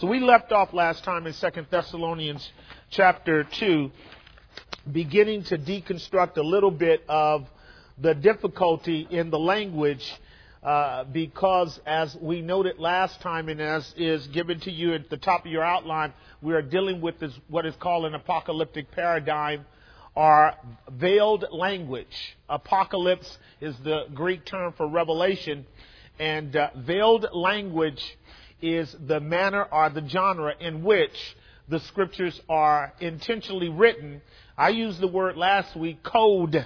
So we left off last time in 2 Thessalonians chapter 2, beginning to deconstruct a little bit of the difficulty in the language because as we noted last time and as is given to you at the top of your outline, we are dealing with what is called an apocalyptic paradigm or veiled language. Apocalypse is the Greek term for revelation, and veiled language is the manner or the genre in which the scriptures are intentionally written. I used the word last week, code,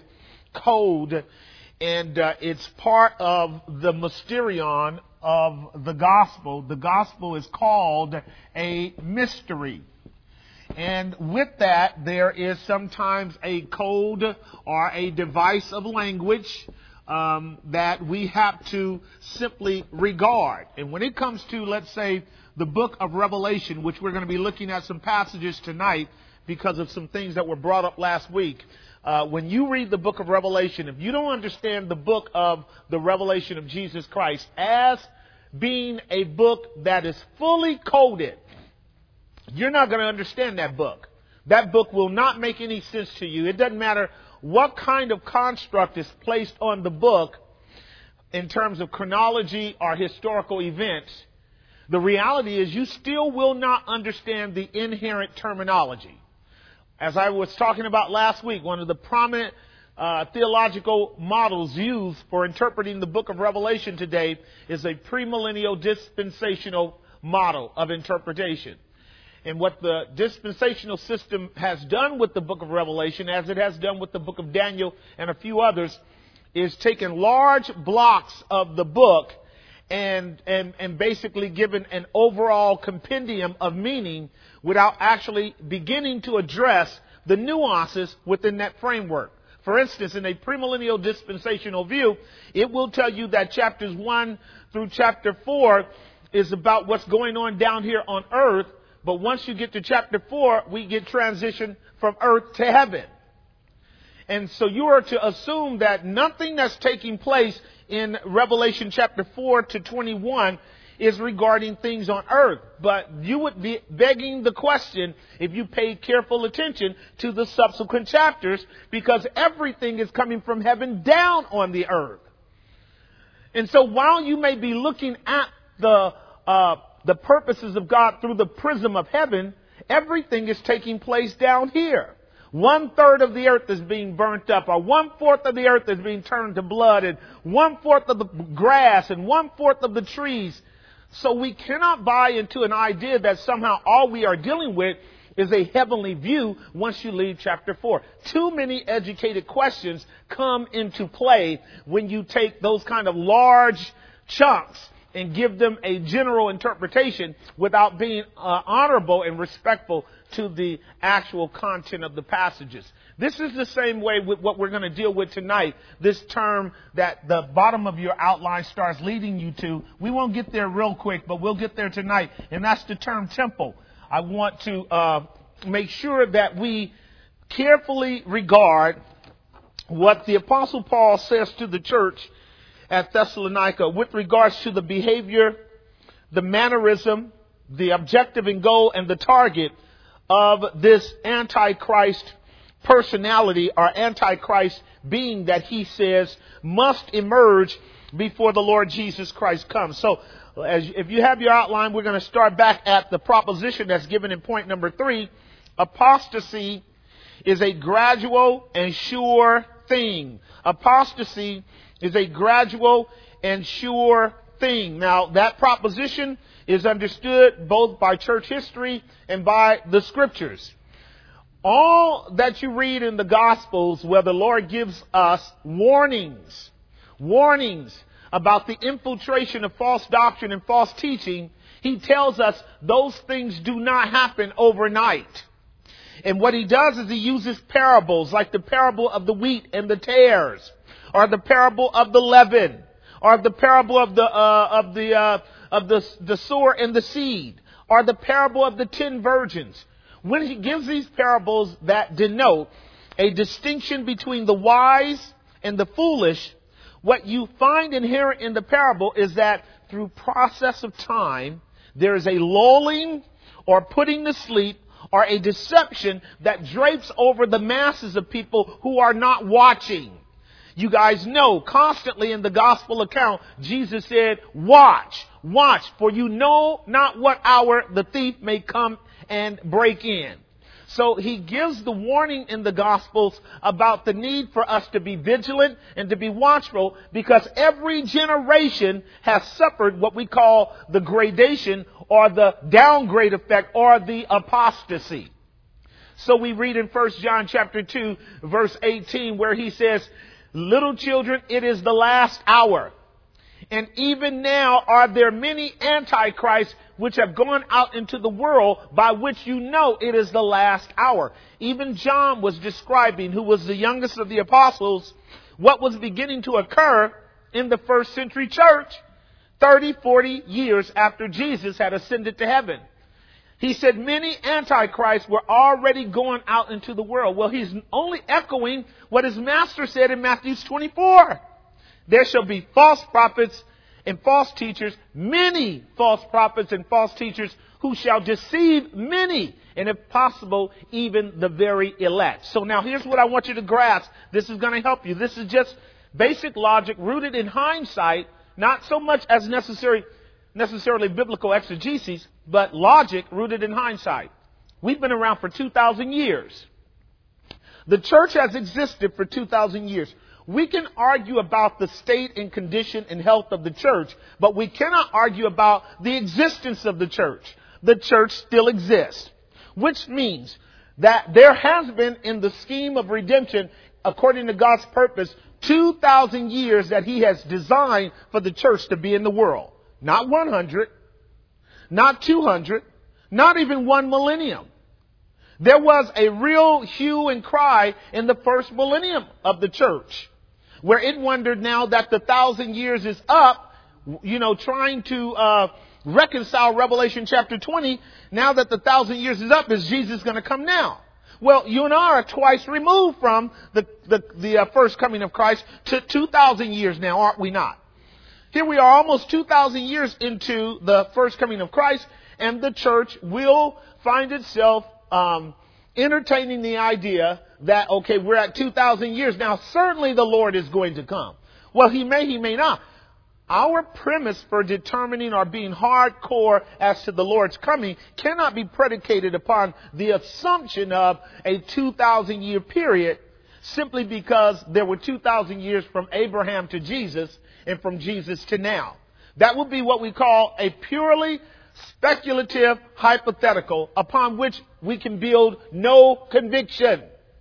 and it's part of the mysterion of the gospel. The gospel is called a mystery. And with that, there is sometimes a code or a device of language that we have to simply regard. And when it comes to, let's say, the book of Revelation, which we're going to be looking at some passages tonight because of some things that were brought up last week. When you read the book of Revelation, if you don't understand the book of the revelation of Jesus Christ as being a book that is fully coded, you're not going to understand that book. That book will not make any sense to you. It doesn't matter what kind of construct is placed on the book in terms of chronology or historical events. The reality is you still will not understand the inherent terminology. As I was talking about last week, one of the prominent theological models used for interpreting the book of Revelation today is a premillennial dispensational model of interpretation. And what the dispensational system has done with the book of Revelation, as it has done with the book of Daniel and a few others, is taken large blocks of the book and basically given an overall compendium of meaning without actually beginning to address the nuances within that framework. For instance, in a premillennial dispensational view, it will tell you that chapters 1 through chapter 4 is about what's going on down here on earth. But once you get to chapter 4, we get transition from earth to heaven. And so you are to assume that nothing that's taking place in Revelation chapter 4 to 21 is regarding things on earth. But you would be begging the question if you paid careful attention to the subsequent chapters, because everything is coming from heaven down on the earth. And so while you may be looking at the purposes of God through the prism of heaven, everything is taking place down here. 1/3 of the earth is being burnt up, or 1/4 of the earth is being turned to blood, and 1/4 of the grass, and 1/4 of the trees. So we cannot buy into an idea that somehow all we are dealing with is a heavenly view once you leave chapter 4. Too many educated questions come into play when you take those kind of large chunks and give them a general interpretation without being honorable and respectful to the actual content of the passages. This is the same way with what we're going to deal with tonight. This term that the bottom of your outline starts leading you to. We won't get there real quick, but we'll get there tonight. And that's the term temple. I want to make sure that we carefully regard what the Apostle Paul says to the church at Thessalonica with regards to the behavior, the mannerism, the objective and goal, and the target of this Antichrist personality or Antichrist being that he says must emerge before the Lord Jesus Christ comes. So if you have your outline, we're going to start back at the proposition that's given in point number 3. Apostasy is a gradual and sure thing. Apostasy is a gradual and sure thing. Now, that proposition is understood both by church history and by the scriptures. All that you read in the Gospels, where the Lord gives us warnings about the infiltration of false doctrine and false teaching, he tells us those things do not happen overnight. And what he does is he uses parables like the parable of the wheat and the tares, or the parable of the leaven, or the parable of the sower and the seed, or the parable of the 10 virgins. When he gives these parables that denote a distinction between the wise and the foolish, what you find inherent in the parable is that through process of time, there is a lulling or putting to sleep or a deception that drapes over the masses of people who are not watching. You guys know constantly in the gospel account, Jesus said, watch, for you know not what hour the thief may come and break in. So he gives the warning in the Gospels about the need for us to be vigilant and to be watchful, because every generation has suffered what we call the gradation or the downgrade effect or the apostasy. So we read in 1 John chapter 2 verse 18 where he says, little children, it is the last hour. And even now are there many antichrists which have gone out into the world, by which you know it is the last hour. Even John was describing, who was the youngest of the apostles, what was beginning to occur in the first century church 30, 40 years after Jesus had ascended to heaven. He said many antichrists were already going out into the world. Well, he's only echoing what his master said in Matthew 24. There shall be false prophets and false teachers, many false prophets and false teachers who shall deceive many, and if possible, even the very elect. So now here's what I want you to grasp. This is going to help you. This is just basic logic rooted in hindsight, not so much as necessarily biblical exegesis, but logic rooted in hindsight. We've been around for 2,000 years. The church has existed for 2,000 years. We can argue about the state and condition and health of the church, but we cannot argue about the existence of the church. The church still exists, which means that there has been in the scheme of redemption, according to God's purpose, 2,000 years that he has designed for the church to be in the world. Not 100, not 200, not even 1 millennium. There was a real hue and cry in the first millennium of the church, where it wondered now that the 1,000 years is up, trying to reconcile Revelation chapter 20. Now that the 1,000 years is up, is Jesus going to come now? Well, you and I are twice removed from the first coming of Christ to 2,000 years now, aren't we not? Here we are almost 2,000 years into the first coming of Christ, and the church will find itself entertaining the idea that, okay, we're at 2,000 years. Now, certainly the Lord is going to come. Well, he may not. Our premise for determining or being hardcore as to the Lord's coming cannot be predicated upon the assumption of a 2,000 year period simply because there were 2,000 years from Abraham to Jesus and from Jesus to now. That would be what we call a purely speculative hypothetical upon which we can build no conviction.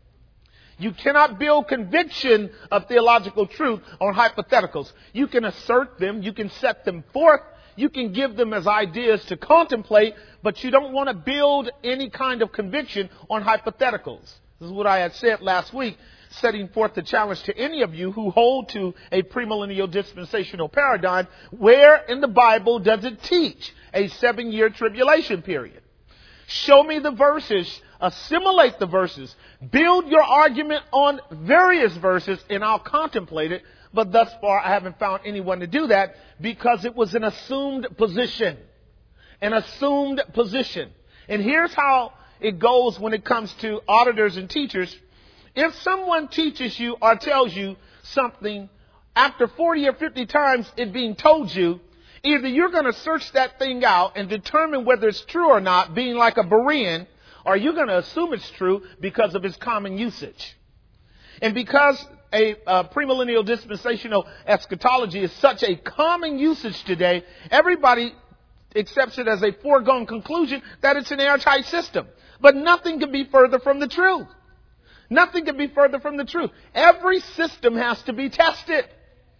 You cannot build conviction of theological truth on hypotheticals. You can assert them, you can set them forth, you can give them as ideas to contemplate, but you don't want to build any kind of conviction on hypotheticals. This is what I had said last week, setting forth the challenge to any of you who hold to a premillennial dispensational paradigm. Where in the Bible does it teach a 7-year tribulation period? Show me the verses, assimilate the verses, build your argument on various verses, and I'll contemplate it. But thus far, I haven't found anyone to do that because it was an assumed position. An assumed position. And here's how it goes when it comes to auditors and teachers. If someone teaches you or tells you something after 40 or 50 times it being told you, either you're going to search that thing out and determine whether it's true or not, being like a Berean, or you're going to assume it's true because of its common usage. And because a premillennial dispensational eschatology is such a common usage today, everybody accepts it as a foregone conclusion that it's an airtight system. But nothing can be further from the truth. Nothing can be further from the truth. Every system has to be tested.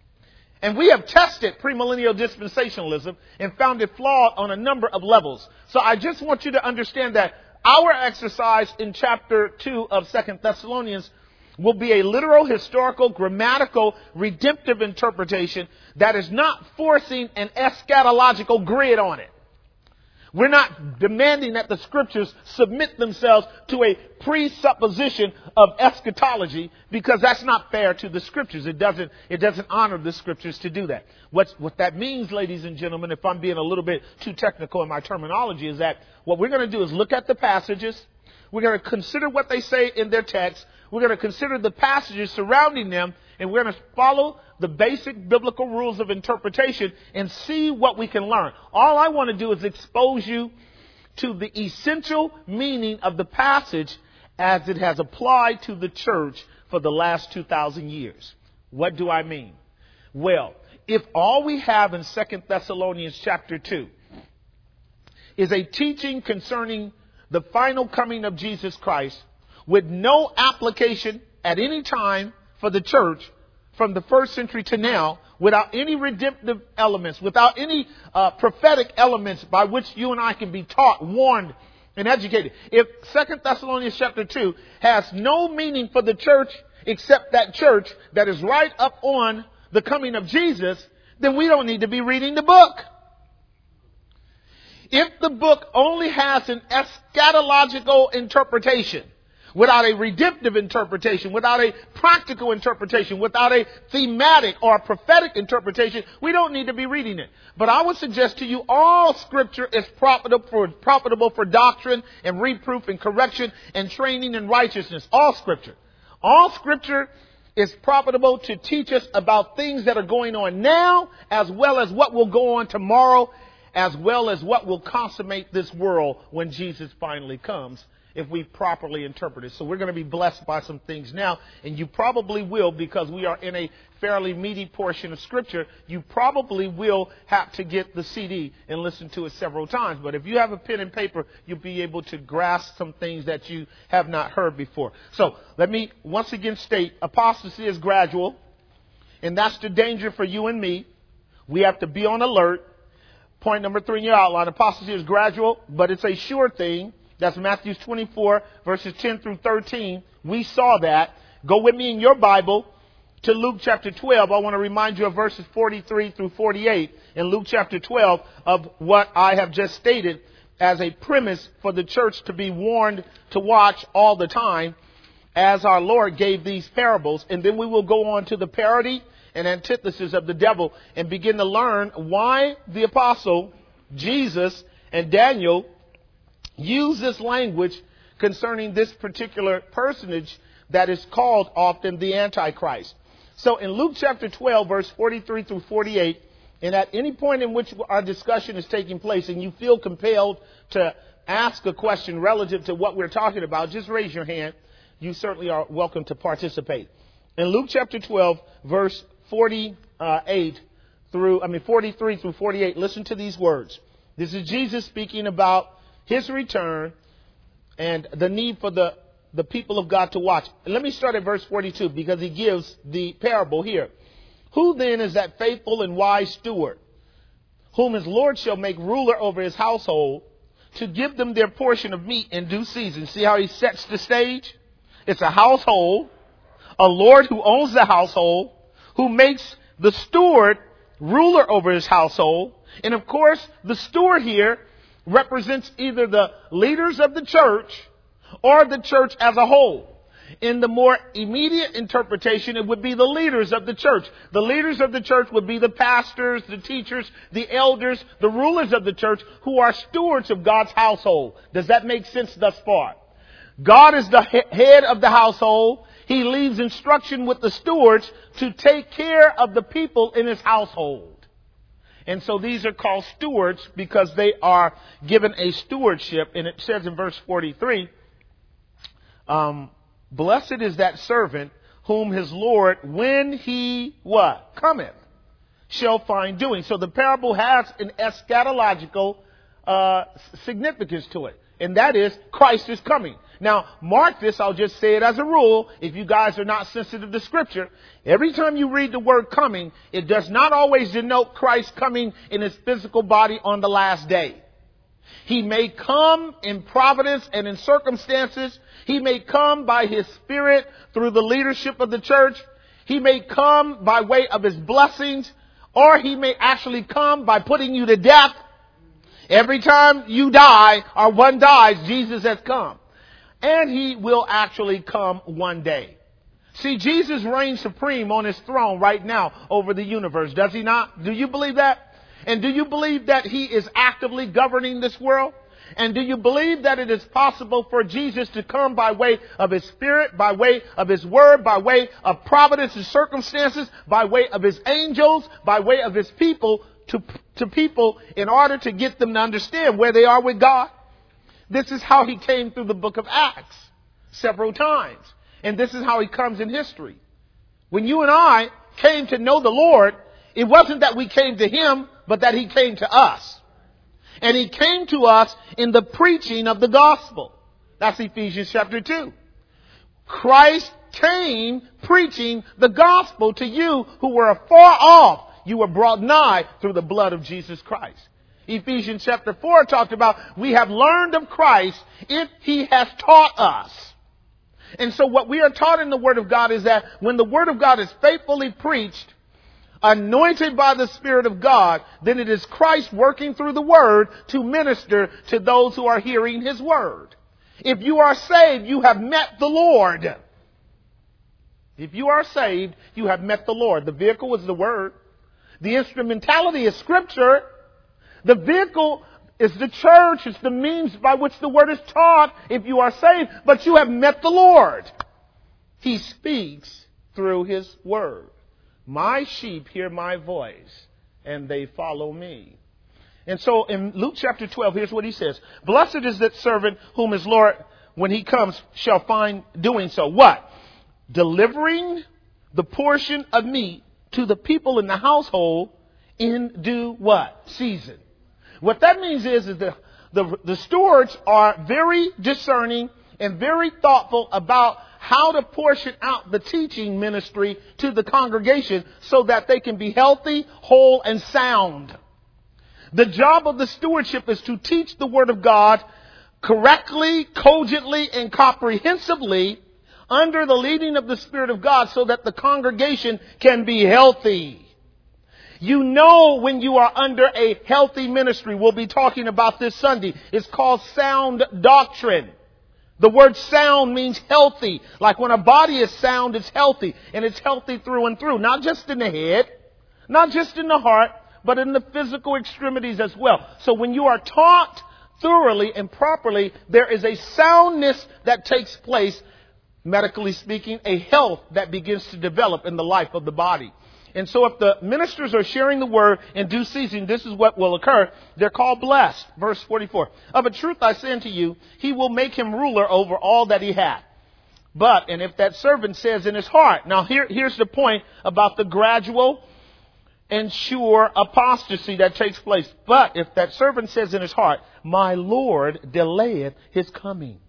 And we have tested premillennial dispensationalism and found it flawed on a number of levels. So I just want you to understand that our exercise in chapter 2 of 2 Thessalonians will be a literal, historical, grammatical, redemptive interpretation that is not forcing an eschatological grid on it. We're not demanding that the scriptures submit themselves to a presupposition of eschatology, because that's not fair to the scriptures. It doesn't honor the scriptures to do that. What that means, ladies and gentlemen, if I'm being a little bit too technical in my terminology, is that what we're going to do is look at the passages. We're going to consider what they say in their text. We're going to consider the passages surrounding them, and we're going to follow the basic biblical rules of interpretation and see what we can learn. All I want to do is expose you to the essential meaning of the passage as it has applied to the church for the last 2,000 years. What do I mean? Well, if all we have in 2 Thessalonians chapter 2 is a teaching concerning the final coming of Jesus Christ, with no application at any time for the church from the first century to now, without any redemptive elements, without any prophetic elements by which you and I can be taught, warned, and educated. If 2 Thessalonians chapter 2 has no meaning for the church except that church that is right up on the coming of Jesus, then we don't need to be reading the book. If the book only has an eschatological interpretation, without a redemptive interpretation, without a practical interpretation, without a thematic or a prophetic interpretation, we don't need to be reading it. But I would suggest to you all scripture is profitable for doctrine and reproof and correction and training in righteousness. All scripture. All scripture is profitable to teach us about things that are going on now, as well as what will go on tomorrow, as well as what will consummate this world when Jesus finally comes, if we properly interpret it. So we're going to be blessed by some things now, and you probably will, because we are in a fairly meaty portion of Scripture, you probably will have to get the CD and listen to it several times. But if you have a pen and paper, you'll be able to grasp some things that you have not heard before. So let me once again state, apostasy is gradual, and that's the danger for you and me. We have to be on alert. Point number 3 in your outline, apostasy is gradual, but it's a sure thing. That's Matthew 24, verses 10 through 13. We saw that. Go with me in your Bible to Luke chapter 12. I want to remind you of verses 43 through 48 in Luke chapter 12 of what I have just stated as a premise for the church to be warned to watch all the time as our Lord gave these parables. And then we will go on to the parody and antithesis of the devil and begin to learn why the apostle, Jesus, and Daniel use this language concerning this particular personage that is called often the Antichrist. So in Luke chapter 12, verse 43 through 48, and at any point in which our discussion is taking place and you feel compelled to ask a question relative to what we're talking about, just raise your hand. You certainly are welcome to participate. In Luke chapter 12, verse 43 through 48, listen to these words. This is Jesus speaking about his return and the need for the people of God to watch. And let me start at verse 42 because he gives the parable here. Who then is that faithful and wise steward, whom his Lord shall make ruler over his household, to give them their portion of meat in due season? See how he sets the stage? It's a household, a Lord who owns the household, who makes the steward ruler over his household. And of course, the steward here represents either the leaders of the church or the church as a whole. In the more immediate interpretation, it would be the leaders of the church. The leaders of the church would be the pastors, the teachers, the elders, the rulers of the church who are stewards of God's household. Does that make sense thus far? God is the head of the household. He leaves instruction with the stewards to take care of the people in his household. And so these are called stewards because they are given a stewardship. And it says in verse 43, blessed is that servant whom his Lord, when he what? Cometh, shall find doing. So the parable has an eschatological significance to it. And that is Christ is coming. Now, mark this, I'll just say it as a rule, if you guys are not sensitive to Scripture. Every time you read the word coming, it does not always denote Christ coming in his physical body on the last day. He may come in providence and in circumstances. He may come by his Spirit through the leadership of the church. He may come by way of his blessings, or he may actually come by putting you to death. Every time you die or one dies, Jesus has come. And he will actually come one day. See, Jesus reigns supreme on his throne right now over the universe, does he not? Do you believe that? And do you believe that he is actively governing this world? And do you believe that it is possible for Jesus to come by way of his Spirit, by way of his word, by way of providence and circumstances, by way of his angels, by way of his people to people in order to get them to understand where they are with God? This is how he came through the book of Acts several times. And this is how he comes in history. When you and I came to know the Lord, it wasn't that we came to him, but that he came to us. And he came to us in the preaching of the gospel. That's Ephesians chapter 2. Christ came preaching the gospel to you who were afar off. You were brought nigh through the blood of Jesus Christ. Ephesians chapter 4 talked about we have learned of Christ if he has taught us. And so what we are taught in the Word of God is that when the Word of God is faithfully preached, anointed by the Spirit of God, then it is Christ working through the Word to minister to those who are hearing his Word. If you are saved, you have met the Lord. If you are saved, you have met the Lord. The vehicle is the Word. The instrumentality is Scripture. The vehicle is the church. It's the means by which the Word is taught if you are saved. But you have met the Lord. He speaks through his Word. My sheep hear my voice, and they follow me. And so in Luke chapter 12, here's what he says. Blessed is that servant whom his Lord, when he comes, shall find doing so. What? Delivering the portion of meat to the people in the household in due what? Season. What that means is that the stewards are very discerning and very thoughtful about how to portion out the teaching ministry to the congregation so that they can be healthy, whole, and sound. The job of the stewardship is to teach the Word of God correctly, cogently, and comprehensively under the leading of the Spirit of God so that the congregation can be healthy. You know when you are under a healthy ministry. We'll be talking about this Sunday. It's called sound doctrine. The word sound means healthy. Like when a body is sound, it's healthy. And it's healthy through and through. Not just in the head, not just in the heart, but in the physical extremities as well. So when you are taught thoroughly and properly, there is a soundness that takes place, medically speaking, a health that begins to develop in the life of the body. And so if the ministers are sharing the word in due season, this is what will occur. They're called blessed. Verse 44. Of a truth I say unto you, he will make him ruler over all that he hath. But, and if that servant says in his heart. Now here's the point about the gradual and sure apostasy that takes place. But if that servant says in his heart, my Lord delayeth his coming.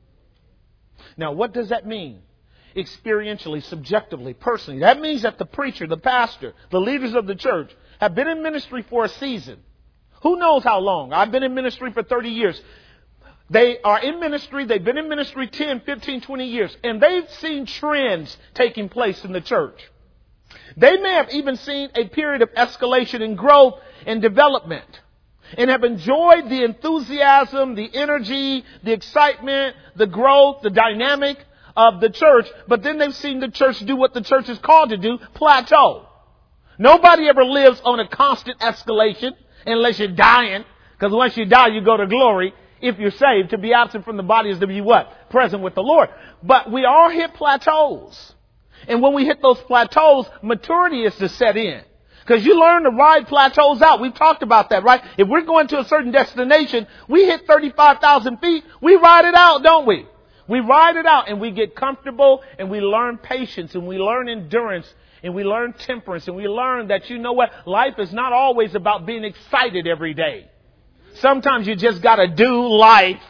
Now what does that mean? Experientially, subjectively, personally. That means that the preacher, the pastor, the leaders of the church have been in ministry for a season. Who knows how long? I've been in ministry for 30 years. They are in ministry. They've been in ministry 10, 15, 20 years. And they've seen trends taking place in the church. They may have even seen a period of escalation and growth and development. And have enjoyed the enthusiasm, the energy, the excitement, the growth, the dynamic of the church, but then they've seen the church do what the church is called to do, plateau. Nobody ever lives on a constant escalation unless you're dying, because once you die, you go to glory. If you're saved, to be absent from the body is to be what? Present with the Lord. But we all hit plateaus. And when we hit those plateaus, maturity is to set in. Because you learn to ride plateaus out. We've talked about that, right? If we're going to a certain destination, we hit 35,000 feet, we ride it out, don't we? We ride it out and we get comfortable and we learn patience and we learn endurance and we learn temperance and we learn that, you know what, life is not always about being excited every day. Sometimes you just got to do life.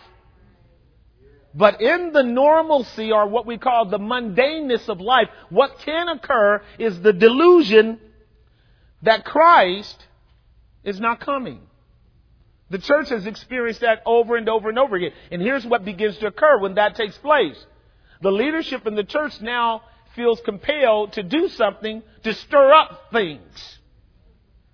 But in the normalcy, or what we call the mundaneness of life, what can occur is the delusion that Christ is not coming. The church has experienced that over and over and over again. And here's what begins to occur when that takes place. The leadership in the church now feels compelled to do something to stir up things.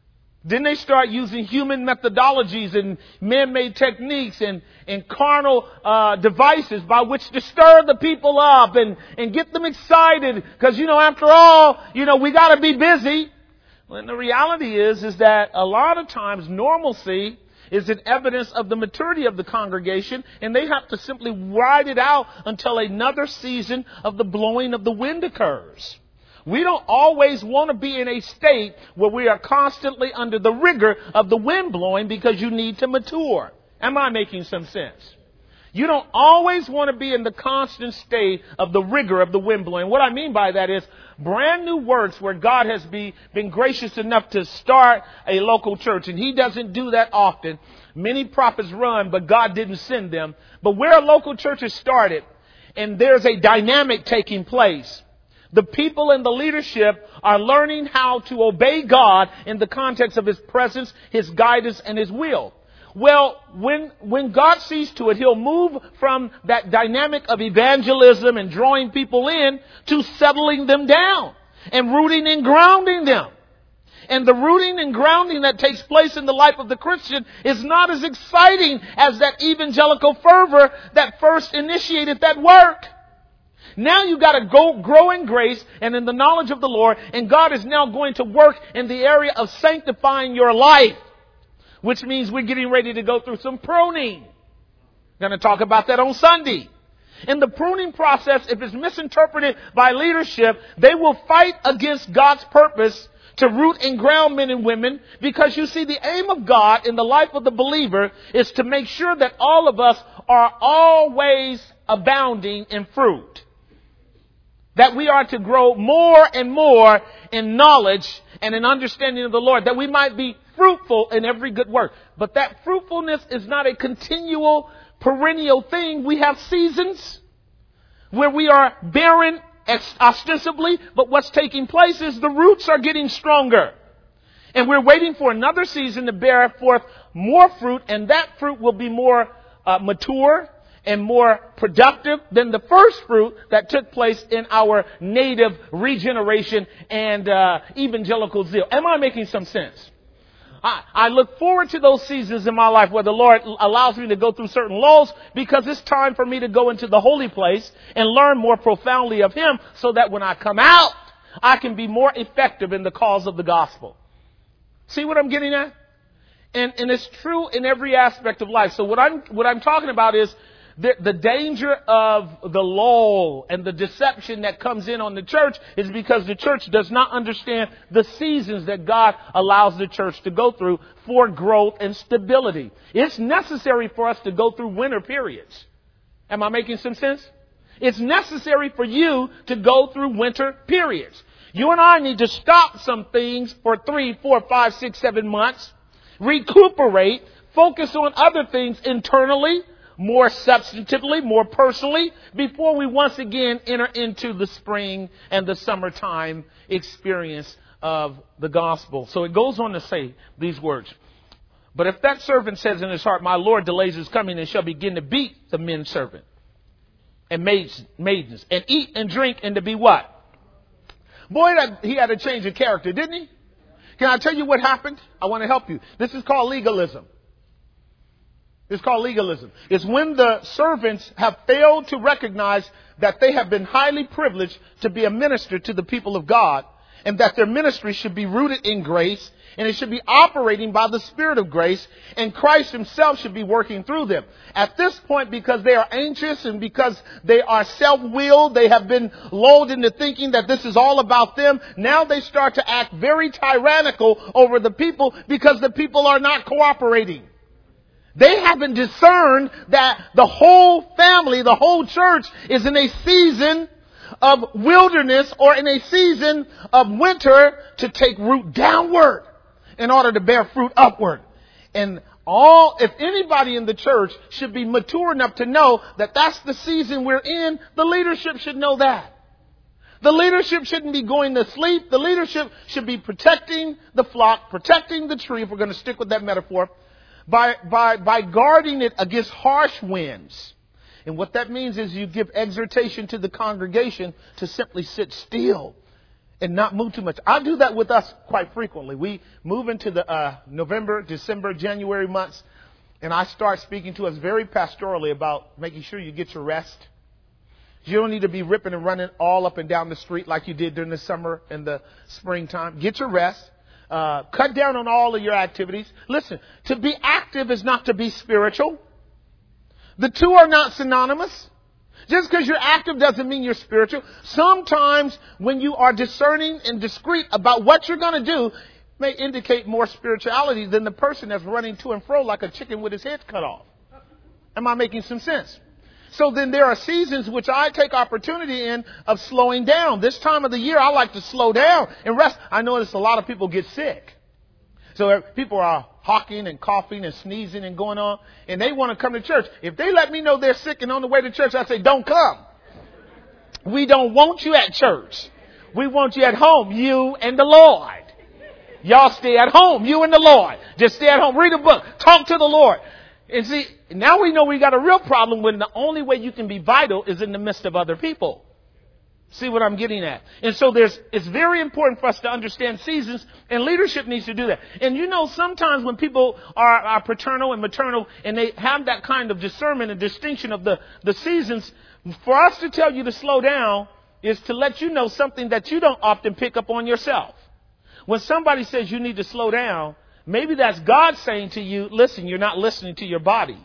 Then they start using human methodologies and man-made techniques and carnal devices by which to stir the people up and get them excited. Because, after all, we got to be busy. And the reality is that a lot of times normalcy is an evidence of the maturity of the congregation, and they have to simply ride it out until another season of the blowing of the wind occurs. We don't always want to be in a state where we are constantly under the rigor of the wind blowing because you need to mature. Am I making some sense? You don't always want to be in the constant state of the rigor of the wind blowing. What I mean by that is brand new works where God has been gracious enough to start a local church. And He doesn't do that often. Many prophets run, but God didn't send them. But where a local church is started and there's a dynamic taking place, the people and the leadership are learning how to obey God in the context of His presence, His guidance, and His will. Well, when God sees to it, He'll move from that dynamic of evangelism and drawing people in to settling them down and rooting and grounding them. And the rooting and grounding that takes place in the life of the Christian is not as exciting as that evangelical fervor that first initiated that work. Now you got to grow in grace and in the knowledge of the Lord, and God is now going to work in the area of sanctifying your life, which means we're getting ready to go through some pruning. We're going to talk about that on Sunday. In the pruning process, if it's misinterpreted by leadership, they will fight against God's purpose to root and ground men and women, because you see, the aim of God in the life of the believer is to make sure that all of us are always abounding in fruit. That we are to grow more and more in knowledge and in understanding of the Lord, that we might be fruitful in every good work. But that fruitfulness is not a continual, perennial thing. We have seasons where we are barren ostensibly, but what's taking place is the roots are getting stronger. And we're waiting for another season to bear forth more fruit, and that fruit will be more mature and more productive than the first fruit that took place in our native regeneration and evangelical zeal. Am I making some sense? I look forward to those seasons in my life where the Lord allows me to go through certain lulls, because it's time for me to go into the holy place and learn more profoundly of Him, so that when I come out, I can be more effective in the cause of the gospel. See what I'm getting at? And it's true in every aspect of life. So what I'm talking about is the danger of the lull and the deception that comes in on the church is because the church does not understand the seasons that God allows the church to go through for growth and stability. It's necessary for us to go through winter periods. Am I making some sense? It's necessary for you to go through winter periods. You and I need to stop some things for 3, 4, 5, 6, 7 months, recuperate, focus on other things internally, more substantively, more personally, before we once again enter into the spring and the summertime experience of the gospel. So it goes on to say these words. But if that servant says in his heart, my Lord delays his coming, and shall begin to beat the men servant and maidens, and eat and drink, and to be what? Boy, he had a change of character, didn't he? Can I tell you what happened? I want to help you. This is called legalism. It's called legalism. It's when the servants have failed to recognize that they have been highly privileged to be a minister to the people of God, and that their ministry should be rooted in grace, and it should be operating by the Spirit of grace, and Christ Himself should be working through them. At this point, because they are anxious and because they are self-willed, they have been lulled into thinking that this is all about them. Now they start to act very tyrannical over the people because the people are not cooperating. They haven't discerned that the whole family, the whole church is in a season of wilderness or in a season of winter to take root downward in order to bear fruit upward. And if anybody in the church should be mature enough to know that that's the season we're in, the leadership should know that. The leadership shouldn't be going to sleep. The leadership should be protecting the flock, protecting the tree, if we're going to stick with that metaphor, by guarding it against harsh winds. And what that means is you give exhortation to the congregation to simply sit still and not move too much. I do that with us quite frequently. We move into the November, December, January months, and I start speaking to us very pastorally about making sure you get your rest. You don't need to be ripping and running all up and down the street like you did during the summer and the springtime. Get your rest. Cut down on all of your activities. Listen, to be active is not to be spiritual. The two are not synonymous. Just because you're active doesn't mean you're spiritual. Sometimes when you are discerning and discreet about what you're going to do, may indicate more spirituality than the person that's running to and fro like a chicken with his head cut off. Am I making some sense? So then there are seasons which I take opportunity in of slowing down. This time of the year, I like to slow down and rest. I notice a lot of people get sick. So people are hawking and coughing and sneezing and going on, and they want to come to church. If they let me know they're sick and on the way to church, I say, don't come. We don't want you at church. We want you at home, you and the Lord. Y'all stay at home, you and the Lord. Just stay at home, read a book, talk to the Lord. And see, now we know we got a real problem when the only way you can be vital is in the midst of other people. See what I'm getting at? And so it's very important for us to understand seasons, and leadership needs to do that. And you know, sometimes when people are paternal and maternal and they have that kind of discernment and distinction of the seasons, for us to tell you to slow down is to let you know something that you don't often pick up on yourself. When somebody says you need to slow down, maybe that's God saying to you, listen, you're not listening to your body.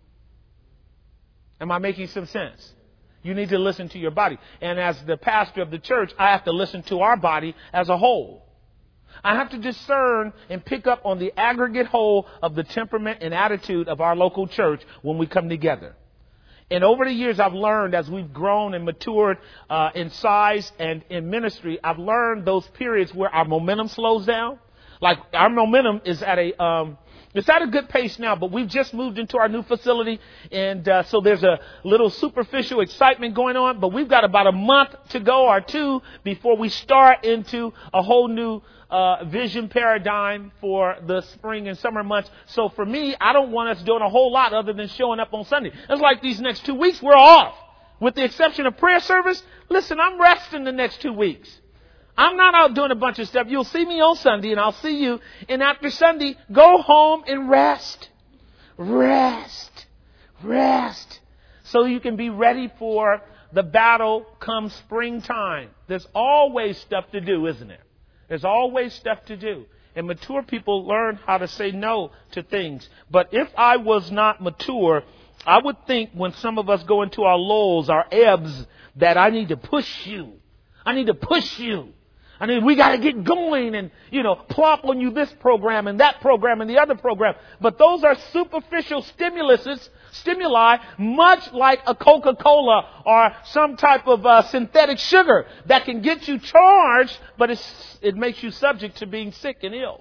Am I making some sense? You need to listen to your body. And as the pastor of the church, I have to listen to our body as a whole. I have to discern and pick up on the aggregate whole of the temperament and attitude of our local church when we come together. And over the years, I've learned as we've grown and matured in size and in ministry, I've learned those periods where our momentum slows down. Like our momentum is at it's at a good pace now, but we've just moved into our new facility. And so there's a little superficial excitement going on, but we've got about a month to go or two before we start into a whole new vision paradigm for the spring and summer months. So for me, I don't want us doing a whole lot other than showing up on Sunday. It's like these next 2 weeks, we're off. With the exception of prayer service, listen, I'm resting the next 2 weeks. I'm not out doing a bunch of stuff. You'll see me on Sunday and I'll see you. And after Sunday, go home and rest. Rest. Rest. So you can be ready for the battle come springtime. There's always stuff to do, isn't there? There's always stuff to do. And mature people learn how to say no to things. But if I was not mature, I would think when some of us go into our lulls, our ebbs, that I need to push you. I need to push you. I mean, we got to get going and, plop on you this program and that program and the other program. But those are superficial stimuli, much like a Coca-Cola or some type of synthetic sugar that can get you charged, but it makes you subject to being sick and ill.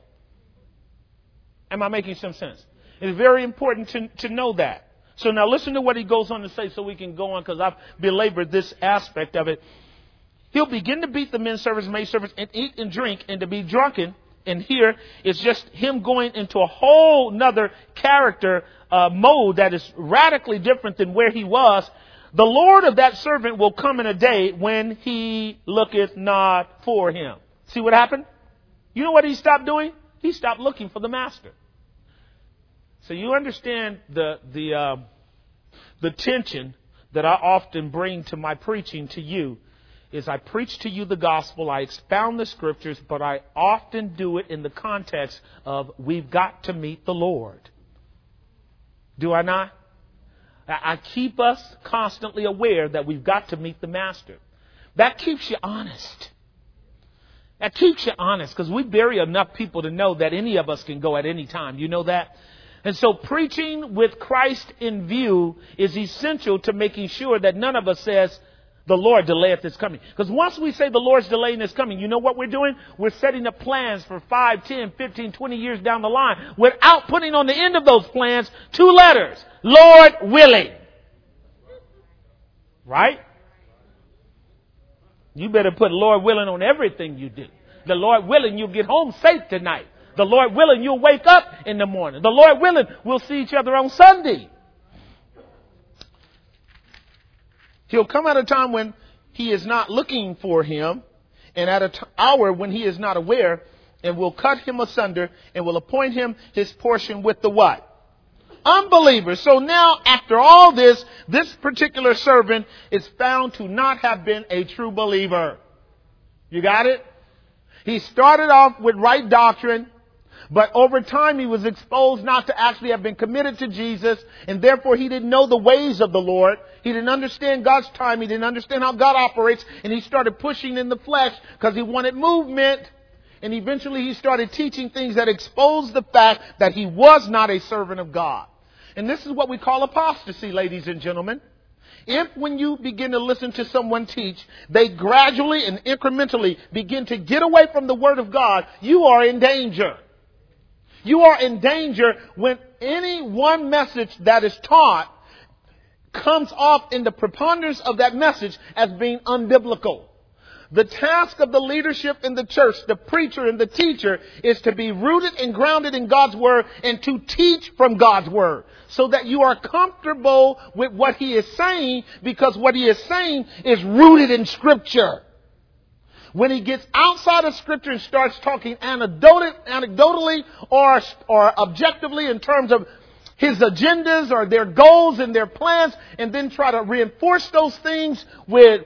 Am I making some sense? It's very important to know that. So now listen to what he goes on to say so we can go on, because I've belabored this aspect of it. He'll begin to beat the men's servants, maid servants, and eat and drink and to be drunken. And here it's just him going into a whole nother character mode that is radically different than where he was. The Lord of that servant will come in a day when he looketh not for him. See what happened? You know what he stopped doing? He stopped looking for the master. So you understand the tension that I often bring to my preaching to you. Is I preach to you the gospel, I expound the scriptures, but I often do it in the context of we've got to meet the Lord. Do I not? I keep us constantly aware that we've got to meet the Master. That keeps you honest. That keeps you honest, because we bury enough people to know that any of us can go at any time. You know that? And so preaching with Christ in view is essential to making sure that none of us says, the Lord delayeth his coming. Because once we say the Lord's delaying his coming, you know what we're doing? We're setting up plans for 5, 10, 15, 20 years down the line without putting on the end of those plans 2 letters. Lord willing. Right? You better put Lord willing on everything you do. The Lord willing, you'll get home safe tonight. The Lord willing, you'll wake up in the morning. The Lord willing, we'll see each other on Sunday. He'll come at a time when he is not looking for him, and at an hour when he is not aware, and will cut him asunder, and will appoint him his portion with the what? Unbelievers. So now, after all this, this particular servant is found to not have been a true believer. You got it? He started off with right doctrine, but over time he was exposed not to actually have been committed to Jesus, and therefore he didn't know the ways of the Lord. He didn't understand God's time. He didn't understand how God operates, and he started pushing in the flesh because he wanted movement. And eventually he started teaching things that exposed the fact that he was not a servant of God. And this is what we call apostasy, ladies and gentlemen. If when you begin to listen to someone teach, they gradually and incrementally begin to get away from the Word of God, you are in danger. You are in danger when any one message that is taught comes off in the preponderance of that message as being unbiblical. The task of the leadership in the church, the preacher and the teacher, is to be rooted and grounded in God's Word and to teach from God's Word so that you are comfortable with what He is saying, because what He is saying is rooted in Scripture. When he gets outside of Scripture and starts talking anecdotally or objectively in terms of his agendas or their goals and their plans, and then try to reinforce those things with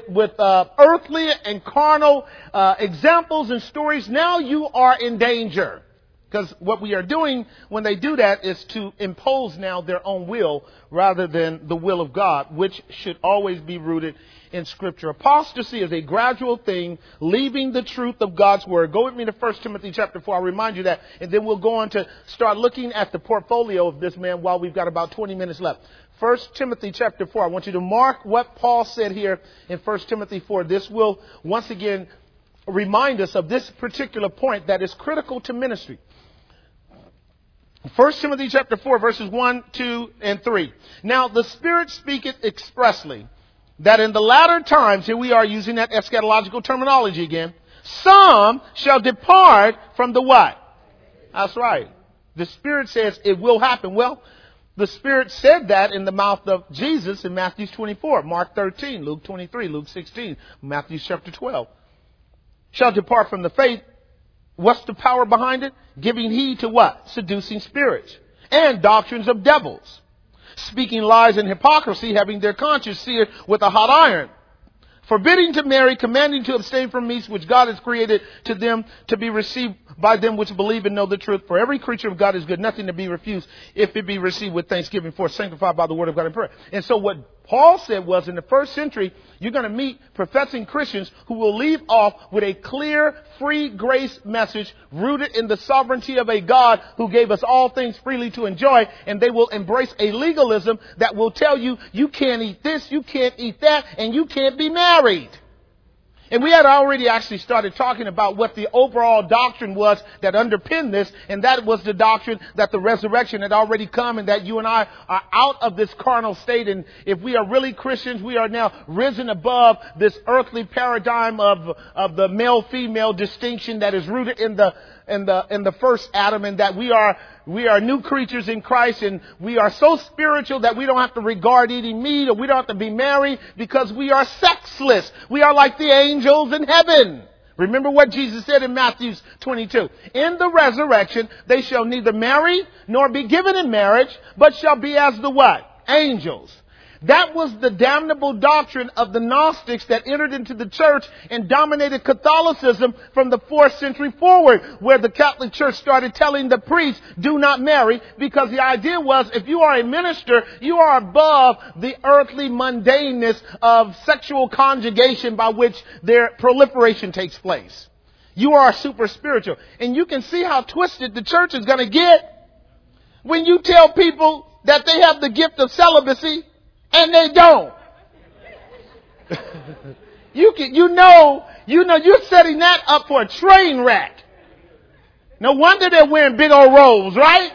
earthly and carnal examples and stories, now you are in danger. Because what we are doing when they do that is to impose now their own will rather than the will of God, which should always be rooted in Scripture. Apostasy is a gradual thing, leaving the truth of God's Word. Go with me to 1 Timothy chapter 4. I'll remind you that, and then we'll go on to start looking at the portfolio of this man while we've got about 20 minutes left. 1 Timothy chapter 4. I want you to mark what Paul said here in 1 Timothy 4. This will once again remind us of this particular point that is critical to ministry. 1 Timothy chapter 4, verses 1, 2, and 3. Now the Spirit speaketh expressly that in the latter times, here we are using that eschatological terminology again, some shall depart from the what? That's right. The Spirit says it will happen. Well, the Spirit said that in the mouth of Jesus in Matthew 24, Mark 13, Luke 23, Luke 16, Matthew chapter 12. Shall depart from the faith. What's the power behind it? Giving heed to what? Seducing spirits and doctrines of devils. Speaking lies and hypocrisy, having their conscience seared with a hot iron. Forbidding to marry, commanding to abstain from meats which God has created to them to be received by them which believe and know the truth. For every creature of God is good, nothing to be refused, if it be received with thanksgiving, for sanctified by the word of God in prayer. And so what Paul said was, in the first century, you're going to meet professing Christians who will leave off with a clear, free grace message rooted in the sovereignty of a God who gave us all things freely to enjoy. And they will embrace a legalism that will tell you, you can't eat this, you can't eat that, and you can't be married. And we had already actually started talking about what the overall doctrine was that underpinned this, and that was the doctrine that the resurrection had already come and that you and I are out of this carnal state. And if we are really Christians, we are now risen above this earthly paradigm of the male-female distinction that is rooted in the first Adam, and that we are new creatures in Christ, and we are so spiritual that we don't have to regard eating meat, or we don't have to be married, because we are sexless. We are like the angels in heaven. Remember what Jesus said in Matthew 22. In the resurrection, they shall neither marry nor be given in marriage, but shall be as the what? Angels. That was the damnable doctrine of the Gnostics that entered into the church and dominated Catholicism from the 4th century forward, where the Catholic Church started telling the priests, do not marry, because the idea was, if you are a minister, you are above the earthly mundaneness of sexual conjugation by which their proliferation takes place. You are super spiritual. And you can see how twisted the church is going to get when you tell people that they have the gift of celibacy and they don't. You're setting that up for a train wreck. No wonder they're wearing big old robes, right?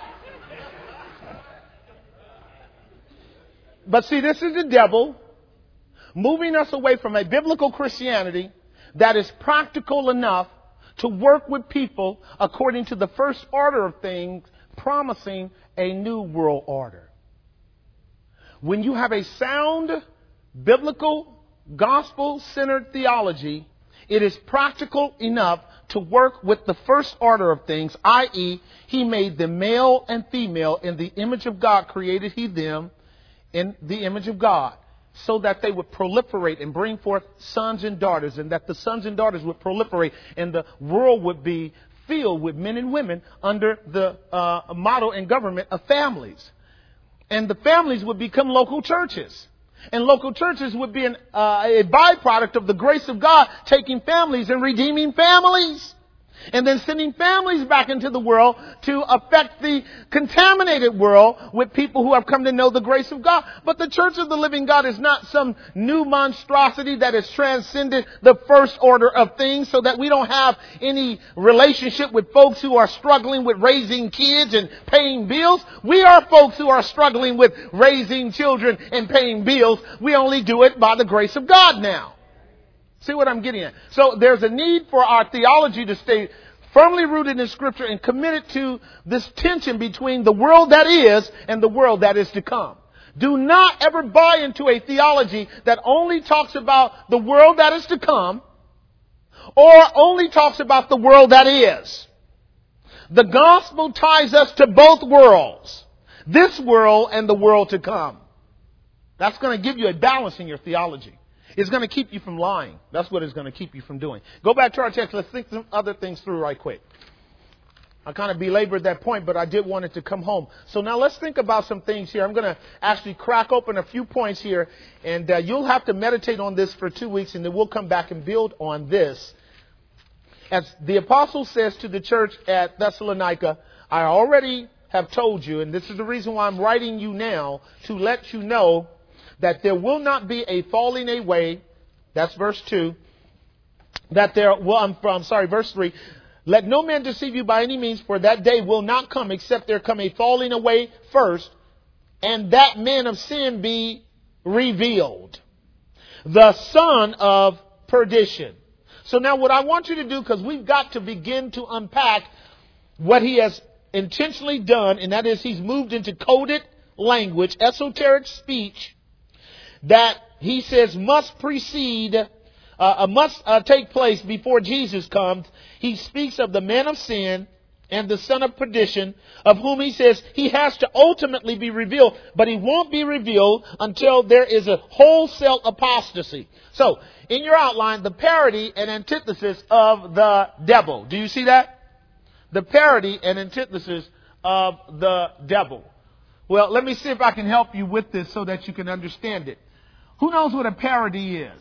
But see, this is the devil moving us away from a biblical Christianity that is practical enough to work with people according to the first order of things, promising a new world order. When you have a sound, biblical, gospel-centered theology, It is practical enough to work with the first order of things, i.e., he made them male and female in the image of God, created he them in the image of God, so that they would proliferate and bring forth sons and daughters, and that the sons and daughters would proliferate, and the world would be filled with men and women under the model and government of families. And the families would become local churches. And local churches would be a byproduct of the grace of God, taking families and redeeming families. And then sending families back into the world to affect the contaminated world with people who have come to know the grace of God. But the Church of the Living God is not some new monstrosity that has transcended the first order of things, so that we don't have any relationship with folks who are struggling with raising kids and paying bills. We are folks who are struggling with raising children and paying bills. We only do it by the grace of God now. See what I'm getting at? So there's a need for our theology to stay firmly rooted in Scripture and committed to this tension between the world that is and the world that is to come. Do not ever buy into a theology that only talks about the world that is to come or only talks about the world that is. The gospel ties us to both worlds, this world and the world to come. That's going to give you a balance in your theology. It's going to keep you from lying. That's what it's going to keep you from doing. Go back to our text. Let's think some other things through right quick. I kind of belabored that point, but I did want it to come home. So now let's think about some things here. I'm going to actually crack open a few points here, and you'll have to meditate on this for 2 weeks, and then we'll come back and build on this. As the apostle says to the church at Thessalonica, I already have told you, and this is the reason why I'm writing you now, to let you know that there will not be a falling away. That's verse 2. Verse 3. Let no man deceive you by any means, for that day will not come except there come a falling away first, and that man of sin be revealed, the son of perdition. So now what I want you to do, because we've got to begin to unpack what he has intentionally done, and that is he's moved into coded language, esoteric speech, that he says must take place before Jesus comes. He speaks of the man of sin and the son of perdition, of whom he says he has to ultimately be revealed, but he won't be revealed until there is a wholesale apostasy. So, in your outline, the parody and antithesis of the devil. Do you see that? The parody and antithesis of the devil. Well, let me see if I can help you with this so that you can understand it. Who knows what a parody is?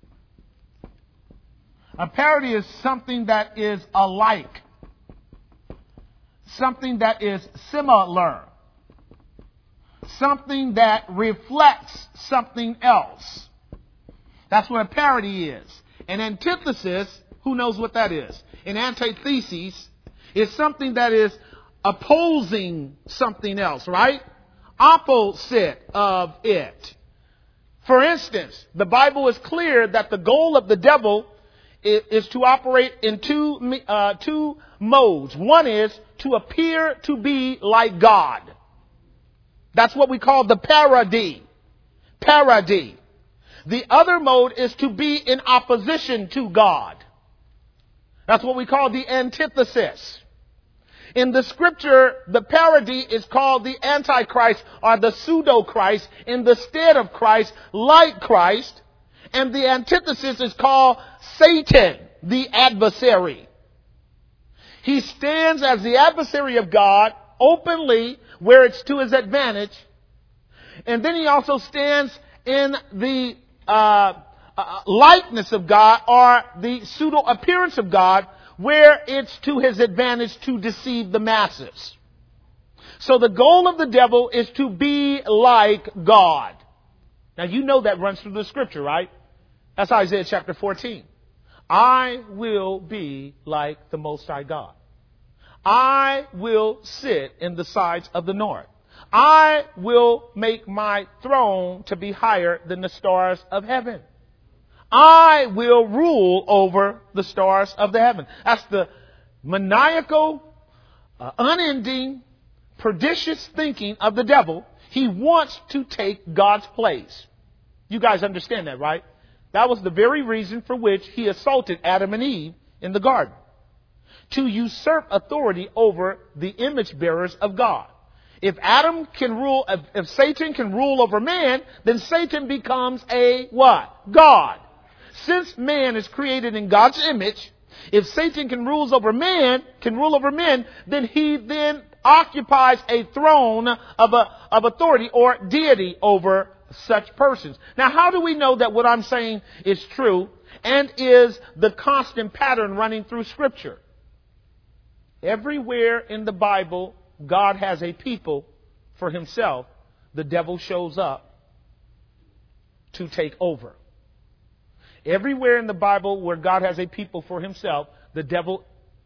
A parody is something that is alike. Something that is similar. Something that reflects something else. That's what a parody is. An antithesis, who knows what that is? An antithesis is something that is opposing something else, right? Opposite of it. For instance, the Bible is clear that the goal of the devil is to operate in two modes. One is to appear to be like God. That's what we call the parody. Parody. The other mode is to be in opposition to God. That's what we call the antithesis. In the scripture, the parody is called the Antichrist or the pseudo-Christ in the stead of Christ, like Christ. And the antithesis is called Satan, the adversary. He stands as the adversary of God openly where it's to his advantage. And then he also stands in the likeness of God or the pseudo-appearance of God where it's to his advantage to deceive the masses. So the goal of the devil is to be like God. Now you know that runs through the scripture, right? That's Isaiah chapter 14. I will be like the Most High God. I will sit in the sides of the north. I will make my throne to be higher than the stars of heaven. I will rule over the stars of the heaven. That's the maniacal, unending, pernicious thinking of the devil. He wants to take God's place. You guys understand that, right? That was the very reason for which he assaulted Adam and Eve in the garden. To usurp authority over the image bearers of God. If Adam can rule, if Satan can rule over man, then Satan becomes a what? God. Since man is created in God's image, if Satan can rule over men, then he then occupies a throne of authority or deity over such persons. Now, how do we know that what I'm saying is true and is the constant pattern running through Scripture? Everywhere in the Bible, God has a people for himself. The devil shows up to take over. Everywhere in the Bible where God has a people for himself, the devil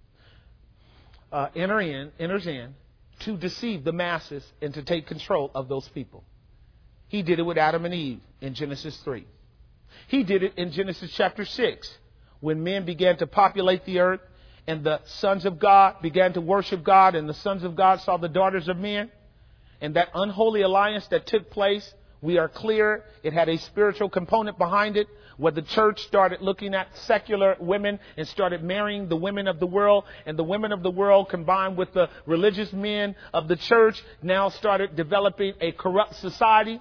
enters in to deceive the masses and to take control of those people. He did it with Adam and Eve in Genesis 3. He did it in Genesis chapter 6 when men began to populate the earth and the sons of God began to worship God, and the sons of God saw the daughters of men. And that unholy alliance that took place, we are clear, it had a spiritual component behind it, where the church started looking at secular women and started marrying the women of the world. And the women of the world, combined with the religious men of the church, now started developing a corrupt society,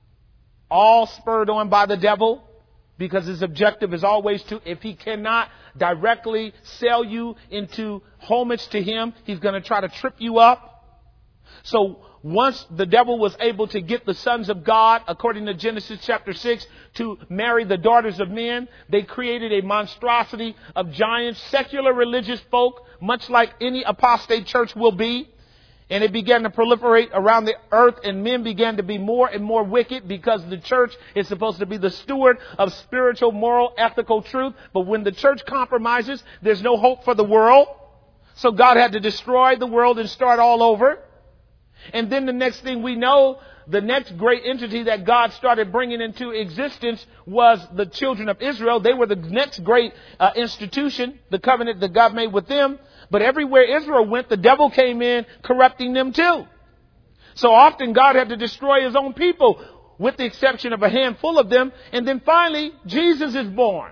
all spurred on by the devil. Because his objective is always to, if he cannot directly sell you into homage to him, he's going to try to trip you up. So once the devil was able to get the sons of God, according to Genesis chapter 6, to marry the daughters of men, they created a monstrosity of giant secular religious folk, much like any apostate church will be. And it began to proliferate around the earth, and men began to be more and more wicked because the church is supposed to be the steward of spiritual, moral, ethical truth. But when the church compromises, there's no hope for the world. So God had to destroy the world and start all over. And then the next thing we know, the next great entity that God started bringing into existence was the children of Israel. They were the next great institution, the covenant that God made with them. But everywhere Israel went, the devil came in, corrupting them too. So often God had to destroy his own people, with the exception of a handful of them. And then finally, Jesus is born.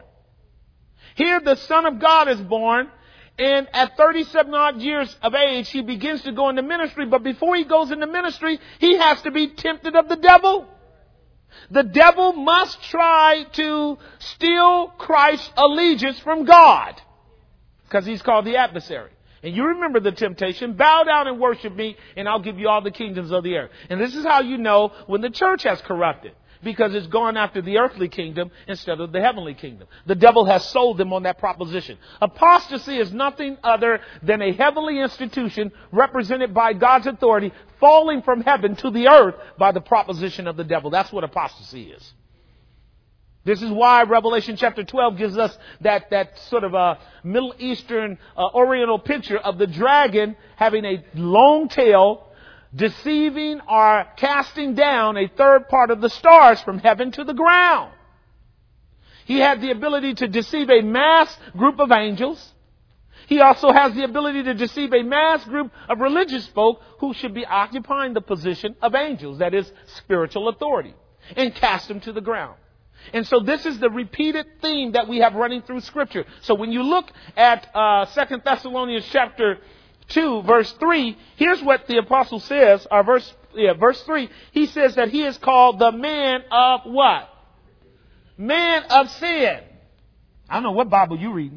Here the Son of God is born. And at 37 odd years of age, he begins to go into ministry. But before he goes into ministry, he has to be tempted of the devil. The devil must try to steal Christ's allegiance from God, because he's called the adversary. And you remember the temptation: bow down and worship me, and I'll give you all the kingdoms of the earth. And this is how you know when the church has corrupted, because it's gone after the earthly kingdom instead of the heavenly kingdom. The devil has sold them on that proposition. Apostasy is nothing other than a heavenly institution represented by God's authority falling from heaven to the earth by the proposition of the devil. That's what apostasy is. This is why Revelation chapter 12 gives us that sort of a Middle Eastern oriental picture of the dragon having a long tail, deceiving or casting down a third part of the stars from heaven to the ground. He had the ability to deceive a mass group of angels. He also has the ability to deceive a mass group of religious folk who should be occupying the position of angels, that is, spiritual authority, and cast them to the ground. And so this is the repeated theme that we have running through Scripture. So when you look at 2 Thessalonians chapter 2, verse 3, here's what the apostle says, verse 3. He says that he is called the man of what? Man of sin. I don't know what Bible you're reading.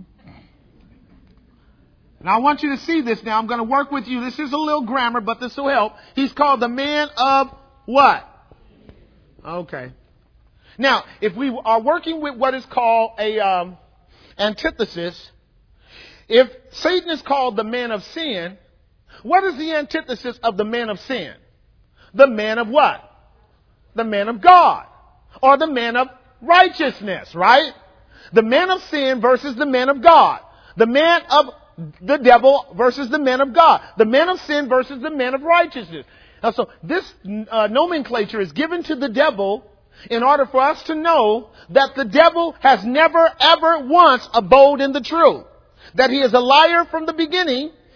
And I want you to see this now. I'm going to work with you. This is a little grammar, but this will help. He's called the man of what? Okay. Now, if we are working with what is called a antithesis, if Satan is called the man of sin, what is the antithesis of the man of sin? The man of what? The man of God. Or the man of righteousness, right? The man of sin versus the man of God. The man of the devil versus the man of God. The man of sin versus the man of righteousness. Now, so this nomenclature is given to the devil in order for us to know that the devil has never, ever once abode in the truth. That he is a liar from the beginning.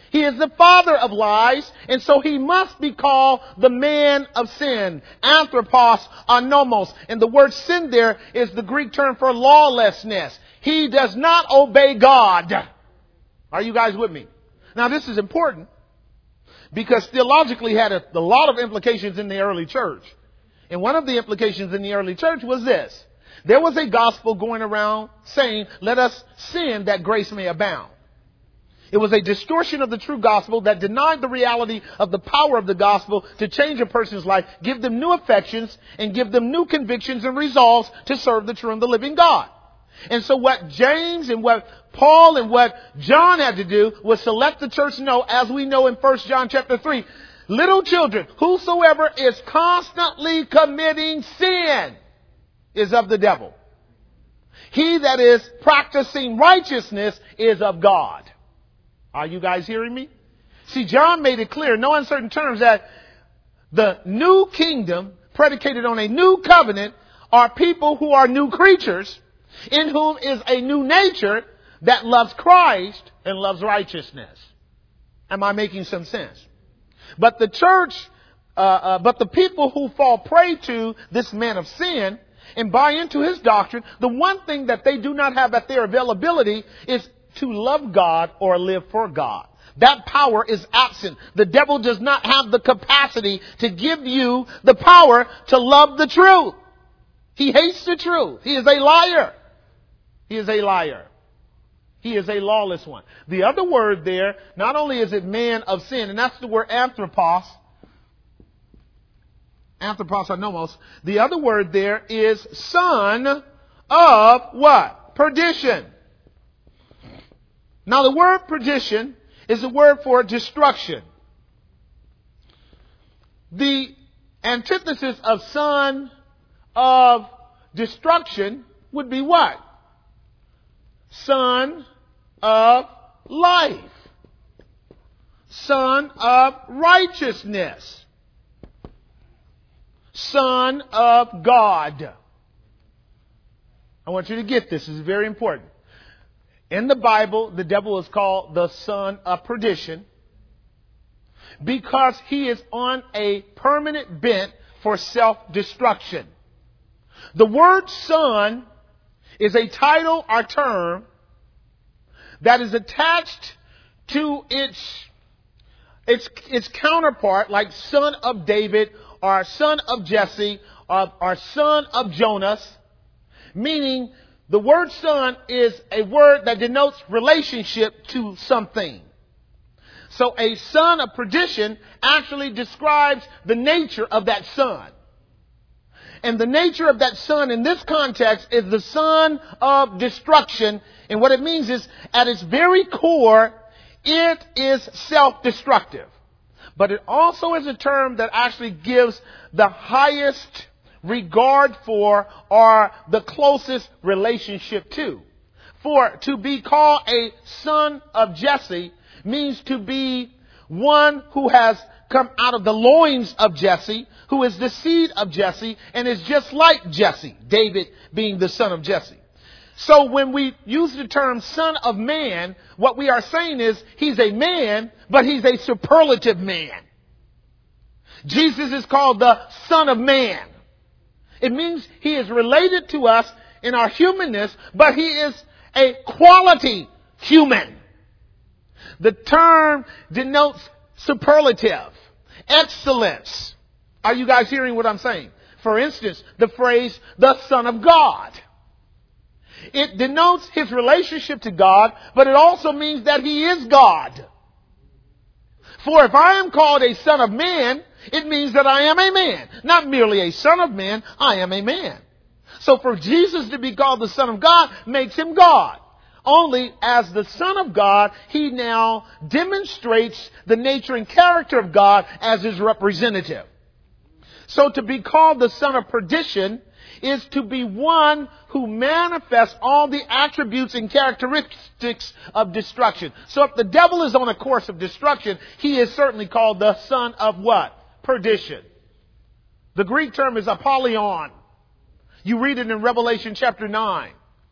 He is the father of lies, and so he must be called the man of sin. Anthropos anomos. And the word sin there is the Greek term for lawlessness. He does not obey God. Are you guys with me? Now this is important because theologically had a lot of implications in the early church. And one of the implications in the early church was this. There was a gospel going around saying, let us sin that grace may abound. It was a distortion of the true gospel that denied the reality of the power of the gospel to change a person's life, give them new affections, and give them new convictions and resolves to serve the true and the living God. And so what James and what Paul and what John had to do was to let the church know, as we know in 1 John chapter 3, little children, whosoever is constantly committing sin is of the devil. He that is practicing righteousness is of God. Are you guys hearing me? See, John made it clear in no uncertain terms that the new kingdom predicated on a new covenant are people who are new creatures in whom is a new nature that loves Christ and loves righteousness. Am I making some sense? But the church, but the people who fall prey to this man of sin and buy into his doctrine, the one thing that they do not have at their availability is to love God or live for God. That power is absent. The devil does not have the capacity to give you the power to love the truth. He hates the truth. He is a liar. He is a liar. He is a lawless one. The other word there, not only is it man of sin, and that's the word anthropos anomos. The other word there is son of what? Perdition. Now the word perdition is a word for destruction. The antithesis of son of destruction would be what? Son of life. Son of righteousness. Son of God. I want you to get this. This is very important. In the Bible, the devil is called the son of perdition because he is on a permanent bent for self-destruction. The word son is a title or term that is attached to its counterpart, like son of David or son of Jesse or son of Jonas, meaning the word son is a word that denotes relationship to something. So a son of perdition actually describes the nature of that son. And the nature of that son in this context is the son of destruction. And what it means is, at its very core, it is self-destructive. But it also is a term that actually gives the highest regard for or the closest relationship to. For to be called a son of Jesse means to be one who has come out of the loins of Jesse, who is the seed of Jesse and is just like Jesse, David being the son of Jesse. So when we use the term son of man, what we are saying is he's a man, but he's a superlative man. Jesus is called the Son of Man. It means he is related to us in our humanness, but he is a quality human. The term denotes superlative, excellence. Are you guys hearing what I'm saying? For instance, the phrase, the Son of God. It denotes his relationship to God, but it also means that he is God. For if I am called a son of man, it means that I am a man. Not merely a son of man, I am a man. So for Jesus to be called the Son of God makes him God. Only as the Son of God, he now demonstrates the nature and character of God as his representative. So to be called the son of perdition is to be one who manifests all the attributes and characteristics of destruction. So if the devil is on a course of destruction, he is certainly called the son of what? Perdition. The Greek term is Apollyon. You read it in Revelation chapter 9.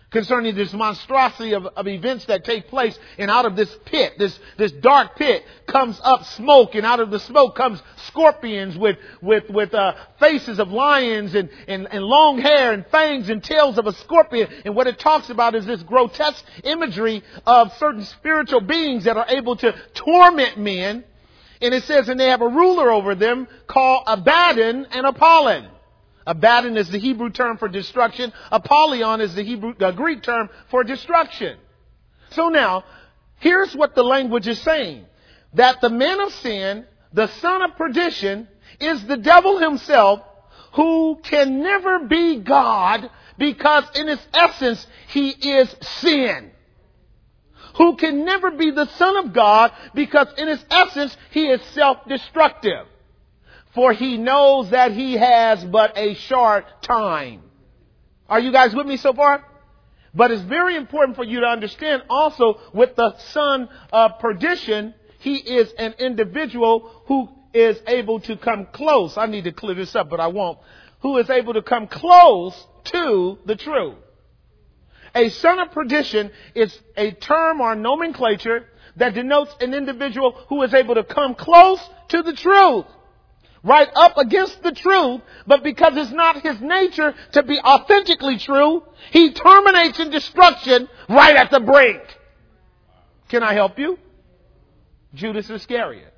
concerning this monstrosity of events that take place. And out of this pit, this dark pit, comes up smoke, and out of the smoke comes scorpions with faces of lions and long hair and fangs and tails of a scorpion. And what it talks about is this grotesque imagery of certain spiritual beings that are able to torment men. And it says, and they have a ruler over them called Abaddon and Apollyon. Abaddon is the Hebrew term for destruction. Apollyon is the Greek term for destruction. So now, here's what the language is saying. That the man of sin, the son of perdition, is the devil himself, who can never be God because in his essence he is sin. Who can never be the son of God because in his essence he is self-destructive. For he knows that he has but a short time. Are you guys with me so far? But it's very important for you to understand also with the son of perdition, he is an individual who is able to come close. I need to clear this up, but I won't. Who is able to come close to the truth. A son of perdition is a term or nomenclature that denotes an individual who is able to come close to the truth. Right up against the truth, but because it's not his nature to be authentically true, he terminates in destruction right at the brink. Can I help you? Judas Iscariot.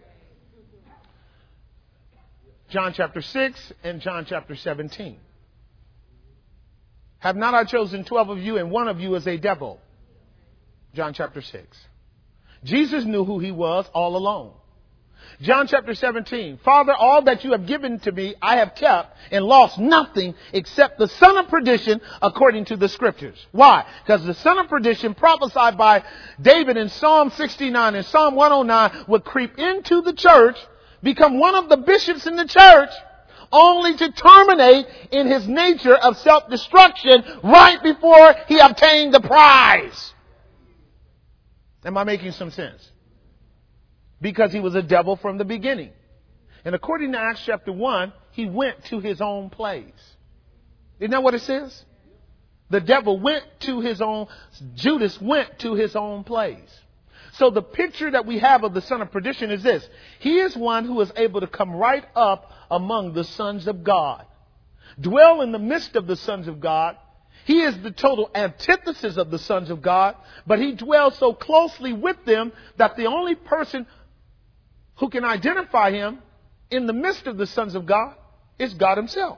John chapter 6 and John chapter 17. Have not I chosen 12 of you, and one of you is a devil? John chapter 6. Jesus knew who he was all along. John chapter 17. Father, all that you have given to me, I have kept and lost nothing except the son of perdition according to the scriptures. Why? Because the son of perdition prophesied by David in Psalm 69 and Psalm 109 would creep into the church, become one of the bishops in the church, only to terminate in his nature of self-destruction right before he obtained the prize. Am I making some sense? Because he was a devil from the beginning. And according to Acts chapter 1, he went to his own place. Isn't that what it says? The devil went to his own, Judas went to his own place. So the picture that we have of the son of perdition is this. He is one who is able to come right up among the sons of God. Dwell in the midst of the sons of God. He is the total antithesis of the sons of God, but he dwells so closely with them that the only person who can identify him in the midst of the sons of God is God himself.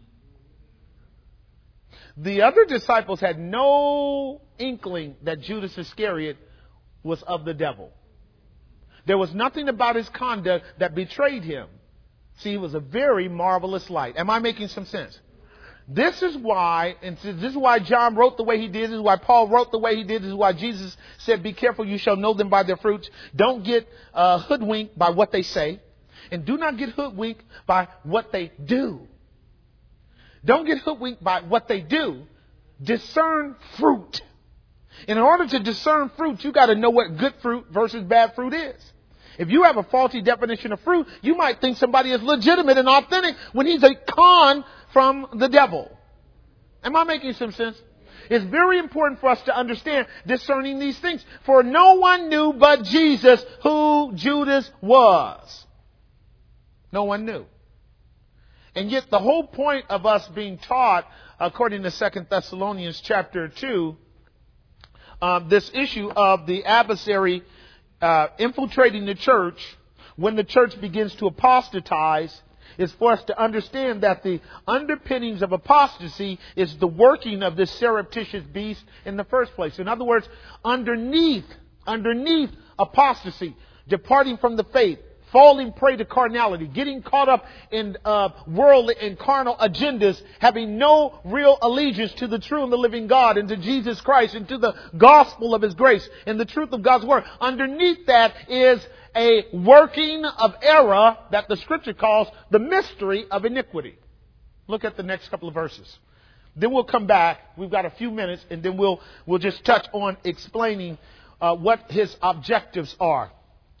The other disciples had no inkling that Judas Iscariot was of the devil. There was nothing about his conduct that betrayed him. See, he was a very marvelous light. Am I making some sense? This is why, and this is why John wrote the way he did. This is why Paul wrote the way he did. This is why Jesus said, be careful, you shall know them by their fruits. Don't get hoodwinked by what they say. And do not get hoodwinked by what they do. Don't get hoodwinked by what they do. Discern fruit. And in order to discern fruit, you got to know what good fruit versus bad fruit is. If you have a faulty definition of fruit, you might think somebody is legitimate and authentic when he's a con from the devil. Am I making some sense? It's very important for us to understand discerning these things. For no one knew but Jesus who Judas was. No one knew. And yet the whole point of us being taught, according to 2 Thessalonians chapter 2, this issue of the adversary infiltrating the church when the church begins to apostatize, is for us to understand that the underpinnings of apostasy is the working of this surreptitious beast in the first place. In other words, underneath apostasy, departing from the faith, falling prey to carnality, getting caught up in worldly and carnal agendas, having no real allegiance to the true and the living God and to Jesus Christ and to the gospel of his grace and the truth of God's word. Underneath that is a working of error that the scripture calls the mystery of iniquity. Look at the next couple of verses. Then we'll come back. We've got a few minutes, and then we'll just touch on explaining what his objectives are.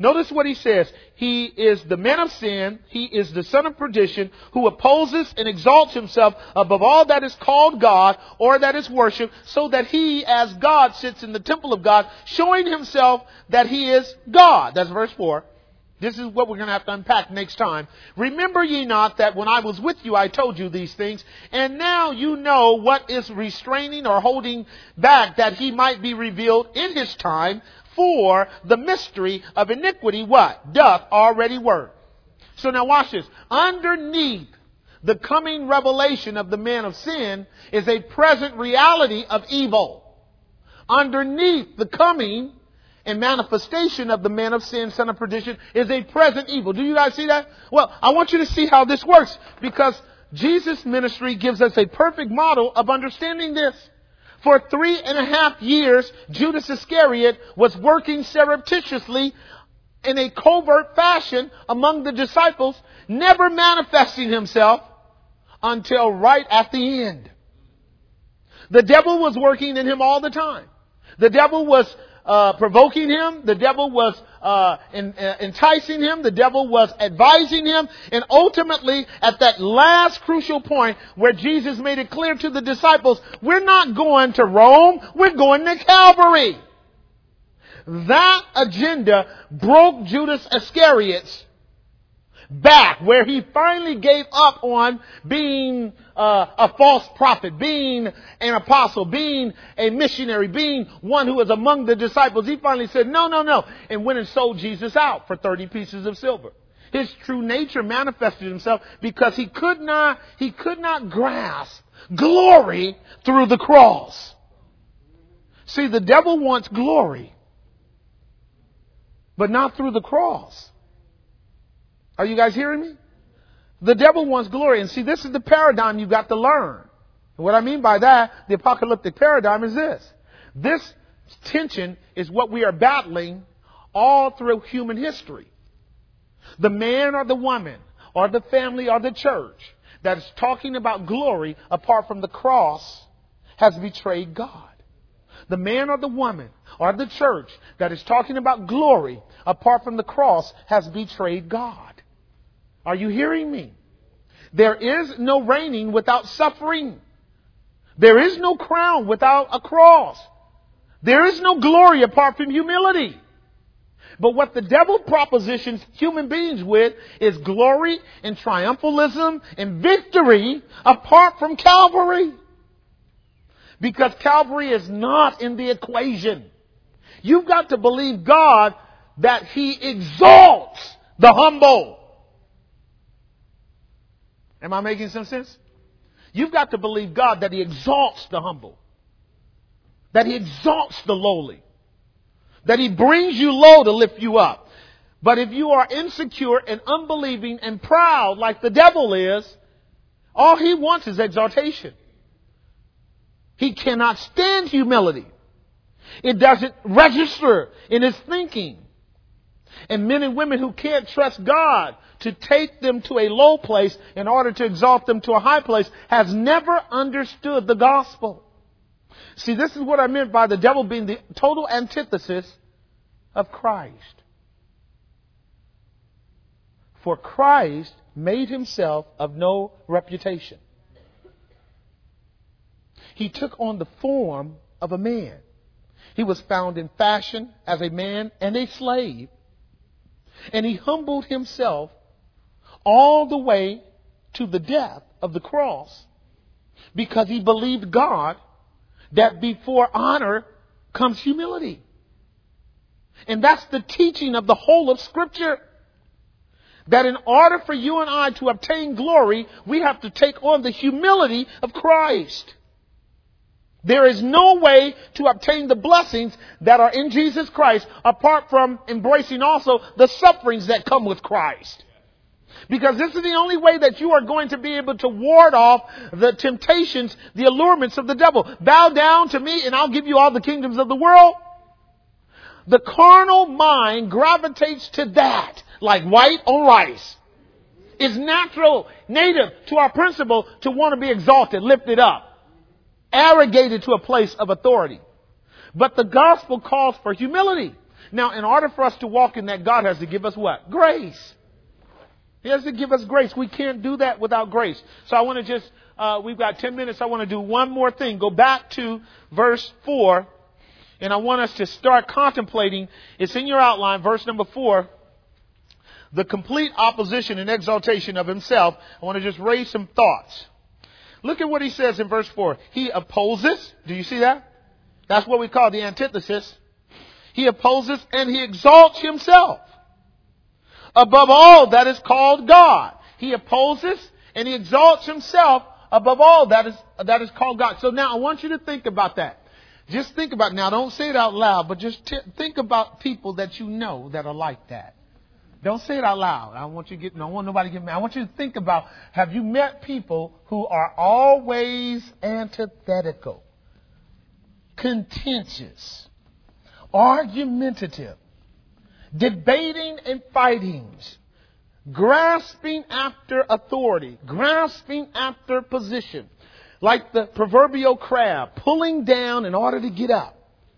Notice what he says. He is the man of sin. He is the son of perdition, who opposes and exalts himself above all that is called God or that is worshipped, so that he, as God, sits in the temple of God, showing himself that he is God. That's verse 4. This is what we're going to have to unpack next time. Remember ye not that when I was with you, I told you these things, and now you know what is restraining or holding back, that he might be revealed in his time. For the mystery of iniquity, what? Doth already work. So now watch this. Underneath the coming revelation of the man of sin is a present reality of evil. Underneath the coming and manifestation of the man of sin, son of perdition, is a present evil. Do you guys see that? Well, I want you to see how this works, because Jesus' ministry gives us a perfect model of understanding this. For 3.5 years, Judas Iscariot was working surreptitiously in a covert fashion among the disciples, never manifesting himself until right at the end. The devil was working in him all the time. The devil was provoking him. The devil was enticing him. The devil was advising him. And ultimately, at that last crucial point where Jesus made it clear to the disciples, we're not going to Rome, we're going to Calvary. That agenda broke Judas Iscariot's back, where he finally gave up on being a false prophet, being an apostle, being a missionary, being one who was among the disciples. He finally said, no, and went and sold Jesus out for 30 pieces of silver. His true nature manifested himself because he could not grasp glory through the cross. See, the devil wants glory, but not through the cross. Are you guys hearing me? The devil wants glory. And see, this is the paradigm you've got to learn. And what I mean by that, the apocalyptic paradigm, is this. This tension is what we are battling all through human history. The man or the woman or the family or the church that is talking about glory apart from the cross has betrayed God. The man or the woman or the church that is talking about glory apart from the cross has betrayed God. Are you hearing me? There is no reigning without suffering. There is no crown without a cross. There is no glory apart from humility. But what the devil propositions human beings with is glory and triumphalism and victory apart from Calvary. Because Calvary is not in the equation. You've got to believe God that He exalts the humble. Am I making some sense? You've got to believe God that He exalts the humble. That He exalts the lowly. That He brings you low to lift you up. But if you are insecure and unbelieving and proud like the devil is, all he wants is exaltation. He cannot stand humility. It doesn't register in his thinking. And men and women who can't trust God to take them to a low place in order to exalt them to a high place has never understood the gospel. See, this is what I meant by the devil being the total antithesis of Christ. For Christ made himself of no reputation. He took on the form of a man. He was found in fashion as a man and a slave. And he humbled himself all the way to the death of the cross because he believed God that before honor comes humility. And that's the teaching of the whole of Scripture. That in order for you and I to obtain glory, we have to take on the humility of Christ. There is no way to obtain the blessings that are in Jesus Christ apart from embracing also the sufferings that come with Christ. Because this is the only way that you are going to be able to ward off the temptations, the allurements of the devil. Bow down to me and I'll give you all the kingdoms of the world. The carnal mind gravitates to that like white on rice. It's natural, native to our principle to want to be exalted, lifted up, arrogated to a place of authority. But the gospel calls for humility. Now, in order for us to walk in that, God has to give us what? Grace. He has to give us grace. We can't do that without grace. So I want to just, we've got 10 minutes. I want to do one more thing. Go back to verse 4. And I want us to start contemplating. It's in your outline, verse number 4. The complete opposition and exaltation of himself. I want to just raise some thoughts. Look at what he says in verse 4. He opposes. Do you see that? That's what we call the antithesis. He opposes and he exalts himself above all that is called God. He opposes and he exalts himself above all that is called God. So now I want you to think about that. Just think about it. Now, don't say it out loud, but just think about people that you know that are like that. Don't say it out loud. I don't want nobody to get mad. I want you to think about, have you met people who are always antithetical, contentious, argumentative, debating and fighting, grasping after authority, grasping after position, like the proverbial crab, pulling down in order to get up.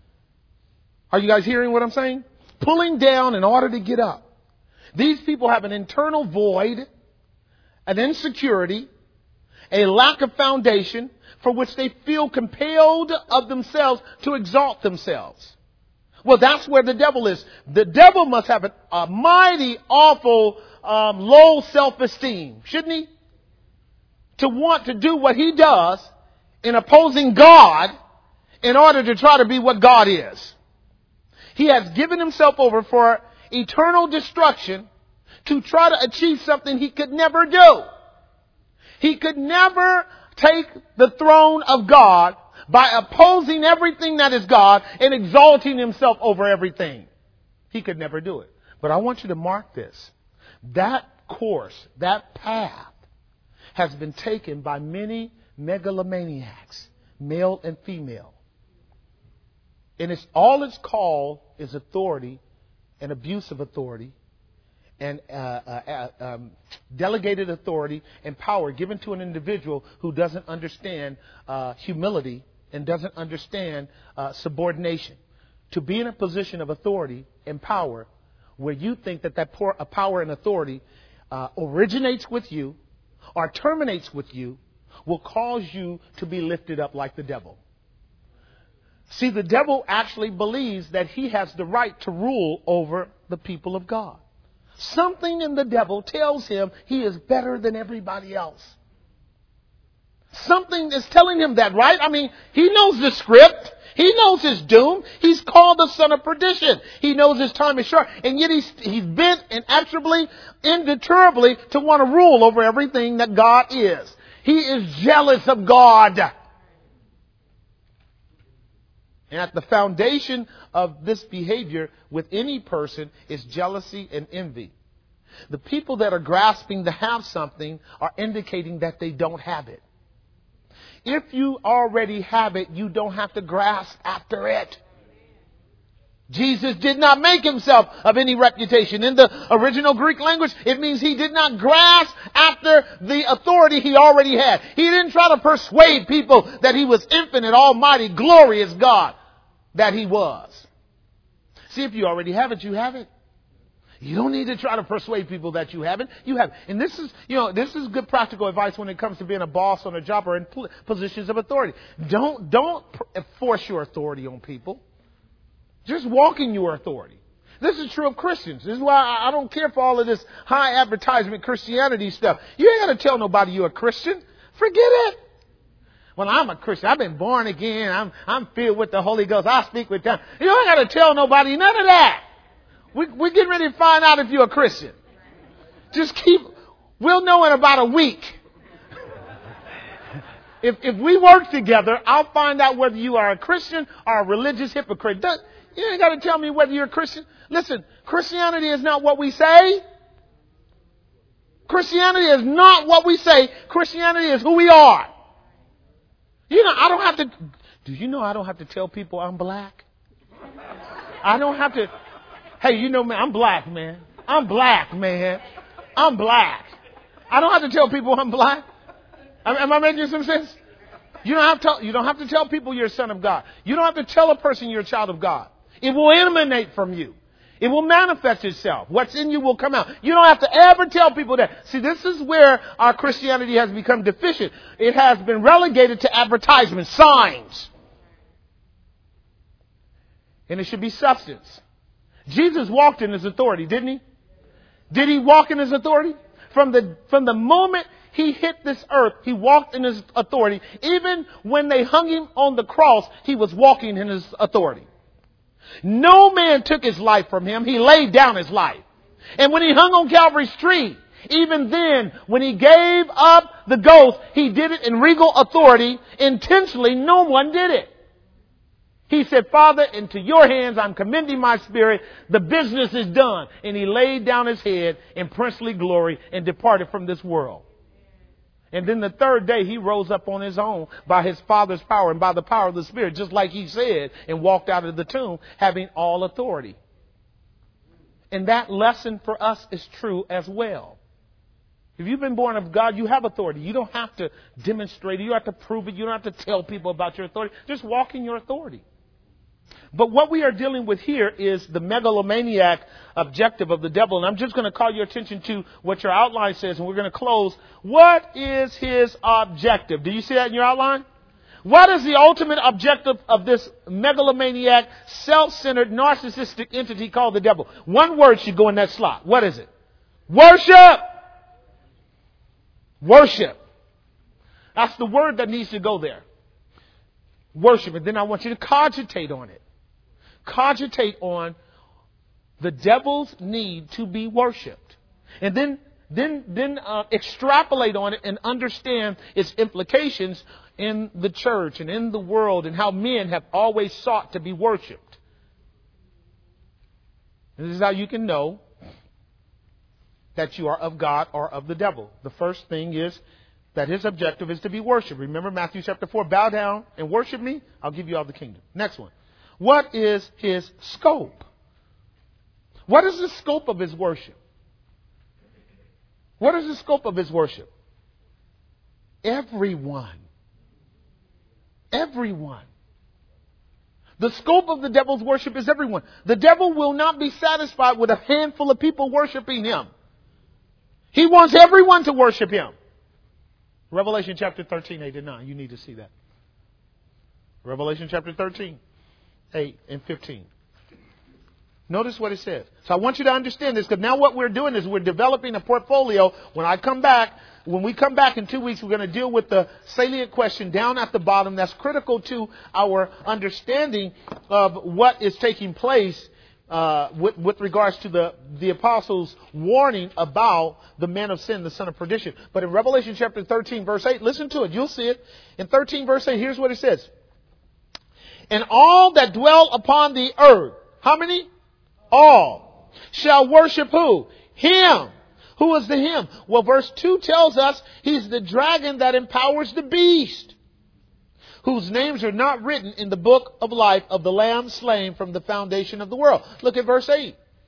Are you guys hearing what I'm saying? Pulling down in order to get up. These people have an internal void, an insecurity, a lack of foundation for which they feel compelled of themselves to exalt themselves. Well, that's where the devil is. The devil must have a mighty, awful, low self-esteem, shouldn't he? To want to do what he does in opposing God in order to try to be what God is. He has given himself over for eternal destruction to try to achieve something he could never do. He could never take the throne of God by opposing everything that is God and exalting himself over everything. He could never do it. But I want you to mark this. That course, that path, has been taken by many megalomaniacs, male and female. And all it's called is authority and abuse of authority and delegated authority and power given to an individual who doesn't understand humility and doesn't understand subordination. To be in a position of authority and power where you think that power and authority originates with you or terminates with you will cause you to be lifted up like the devil. See, the devil actually believes that he has the right to rule over the people of God. Something in the devil tells him he is better than everybody else. Something is telling him that, right? I mean, he knows the script. He knows his doom. He's called the son of perdition. He knows his time is short. And yet he's bent inexorably, indeterminably to want to rule over everything that God is. He is jealous of God. And at the foundation of this behavior with any person is jealousy and envy. The people that are grasping to have something are indicating that they don't have it. If you already have it, you don't have to grasp after it. Jesus did not make himself of any reputation. In the original Greek language, it means he did not grasp after the authority he already had. He didn't try to persuade people that he was infinite, almighty, glorious God that he was. See, if you already have it, you have it. You don't need to try to persuade people that you haven't. You have. And this is good practical advice when it comes to being a boss on a job or in positions of authority. Don't force your authority on people. Just walk in your authority. This is true of Christians. This is why I don't care for all of this high advertisement Christianity stuff. You ain't got to tell nobody you're a Christian. Forget it. Well, I'm a Christian. I've been born again. I'm filled with the Holy Ghost. I speak with tongues. You ain't got to tell nobody none of that. We're getting ready to find out if you're a Christian. We'll know in about a week. If we work together, I'll find out whether you are a Christian or a religious hypocrite. You ain't got to tell me whether you're a Christian. Listen, Christianity is not what we say. Christianity is not what we say. Christianity is who we are. You know, I don't have to. Do you know I don't have to tell people I'm black? I don't have to. Hey, you know, man, I'm black, man. I'm black, man. I'm black. I don't have to tell people I'm black. Am I making some sense? You don't have to tell people you're a son of God. You don't have to tell a person you're a child of God. It will emanate from you. It will manifest itself. What's in you will come out. You don't have to ever tell people that. See, this is where our Christianity has become deficient. It has been relegated to advertisements, signs. And it should be substance. Jesus walked in his authority, didn't he? Did he walk in his authority? From the moment he hit this earth, he walked in his authority. Even when they hung him on the cross, he was walking in his authority. No man took his life from him. He laid down his life. And when he hung on Calvary's tree, even then, when he gave up the ghost, he did it in regal authority. Intentionally, no one did it. He said, Father, into your hands I'm commending my spirit. The business is done. And he laid down his head in princely glory and departed from this world. And then the third day he rose up on his own by his Father's power and by the power of the Spirit, just like he said, and walked out of the tomb having all authority. And that lesson for us is true as well. If you've been born of God, you have authority. You don't have to demonstrate it. You don't have to prove it. You don't have to tell people about your authority. Just walk in your authority. But what we are dealing with here is the megalomaniac objective of the devil. And I'm just going to call your attention to what your outline says, and we're going to close. What is his objective? Do you see that in your outline? What is the ultimate objective of this megalomaniac, self-centered, narcissistic entity called the devil? One word should go in that slot. What is it? Worship! Worship. That's the word that needs to go there. Worship. And then I want you to cogitate on it. Cogitate on the devil's need to be worshipped. And then extrapolate on it and understand its implications in the church and in the world and how men have always sought to be worshipped. And this is how you can know that you are of God or of the devil. The first thing is that his objective is to be worshipped. Remember Matthew chapter 4, bow down and worship me. I'll give you all the kingdom. Next one. What is his scope? What is the scope of his worship? What is the scope of his worship? Everyone. Everyone. The scope of the devil's worship is everyone. The devil will not be satisfied with a handful of people worshiping him. He wants everyone to worship him. Revelation chapter 13, 8 and 9. You need to see that. Revelation chapter 13, 8 and 15. Notice what it says. So I want you to understand this, because now what we're doing is we're developing a portfolio. When we come back in 2 weeks, we're going to deal with the salient question down at the bottom that's critical to our understanding of what is taking place with regards to the apostles' warning about the man of sin, the son of perdition. But in Revelation chapter 13, verse 8, listen to it. You'll see it. In 13, verse 8, here's what it says. And all that dwell upon the earth, how many? All shall worship who? Him. Who is the him? Well, verse 2 tells us he's the dragon that empowers the beast, whose names are not written in the book of life of the Lamb slain from the foundation of the world. Look at verse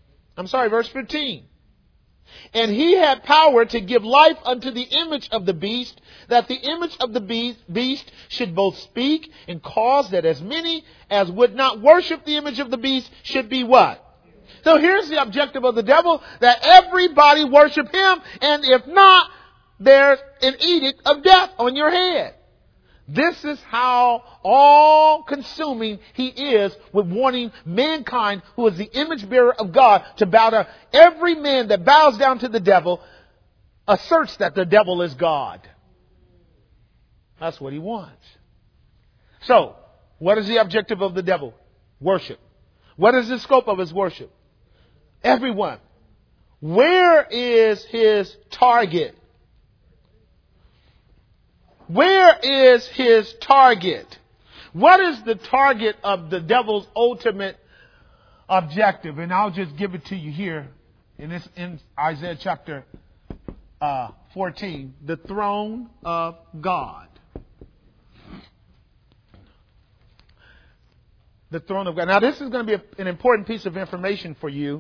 15. And he had power to give life unto the image of the beast, that the image of the beast should both speak and cause that as many as would not worship the image of the beast should be what? So here's the objective of the devil, that everybody worship him, and if not, there's an edict of death on your head. This is how all-consuming he is with wanting mankind, who is the image bearer of God, to bow down. Every man that bows down to the devil asserts that the devil is God. That's what he wants. So, what is the objective of the devil? Worship. What is the scope of his worship? Everyone. Where is his target? Where is his target? What is the target of the devil's ultimate objective? And I'll just give it to you here. And it's in Isaiah chapter 14. The throne of God. The throne of God. Now this is going to be an important piece of information for you.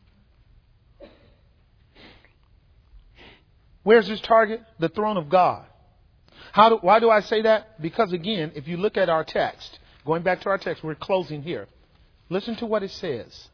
Where's his target? The throne of God. Why do I say that? Because again, if you look at our text, going back to our text, we're closing here. Listen to what it says.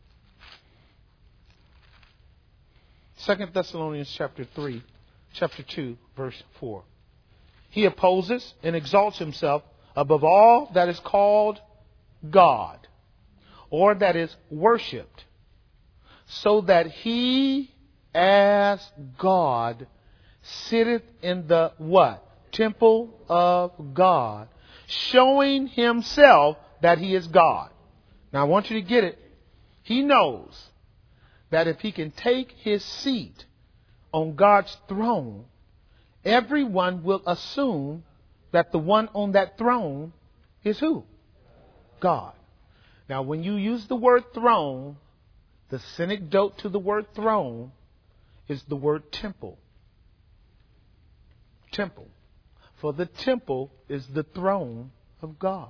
2 Thessalonians chapter 2, verse 4. He opposes and exalts himself above all that is called God, or that is worshipped, so that he as God sitteth in the what? Temple of God, showing himself that he is God. Now I want you to get it. He knows that if he can take his seat on God's throne, everyone will assume that the one on that throne is who? God. Now when you use the word throne, the synecdoche to the word throne is the word temple. Temple. For the temple is the throne of God.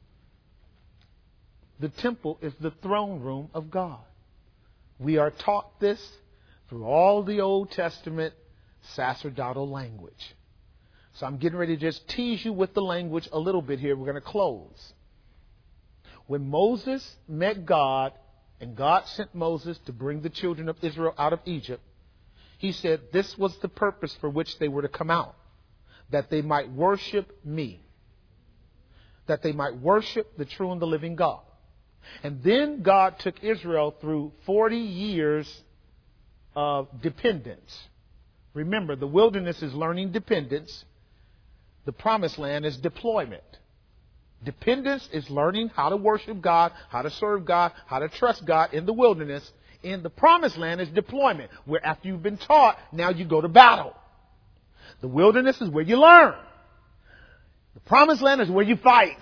The temple is the throne room of God. We are taught this through all the Old Testament sacerdotal language. So I'm getting ready to just tease you with the language a little bit here. We're going to close. When Moses met God and God sent Moses to bring the children of Israel out of Egypt, he said this was the purpose for which they were to come out, that they might worship me, that they might worship the true and the living God. And then God took Israel through 40 years of dependence. Remember, the wilderness is learning dependence. The promised land is deployment. Dependence is learning how to worship God, how to serve God, how to trust God in the wilderness. In the promised land is deployment, where after you've been taught, now you go to battle. The wilderness is where you learn. The promised land is where you fight.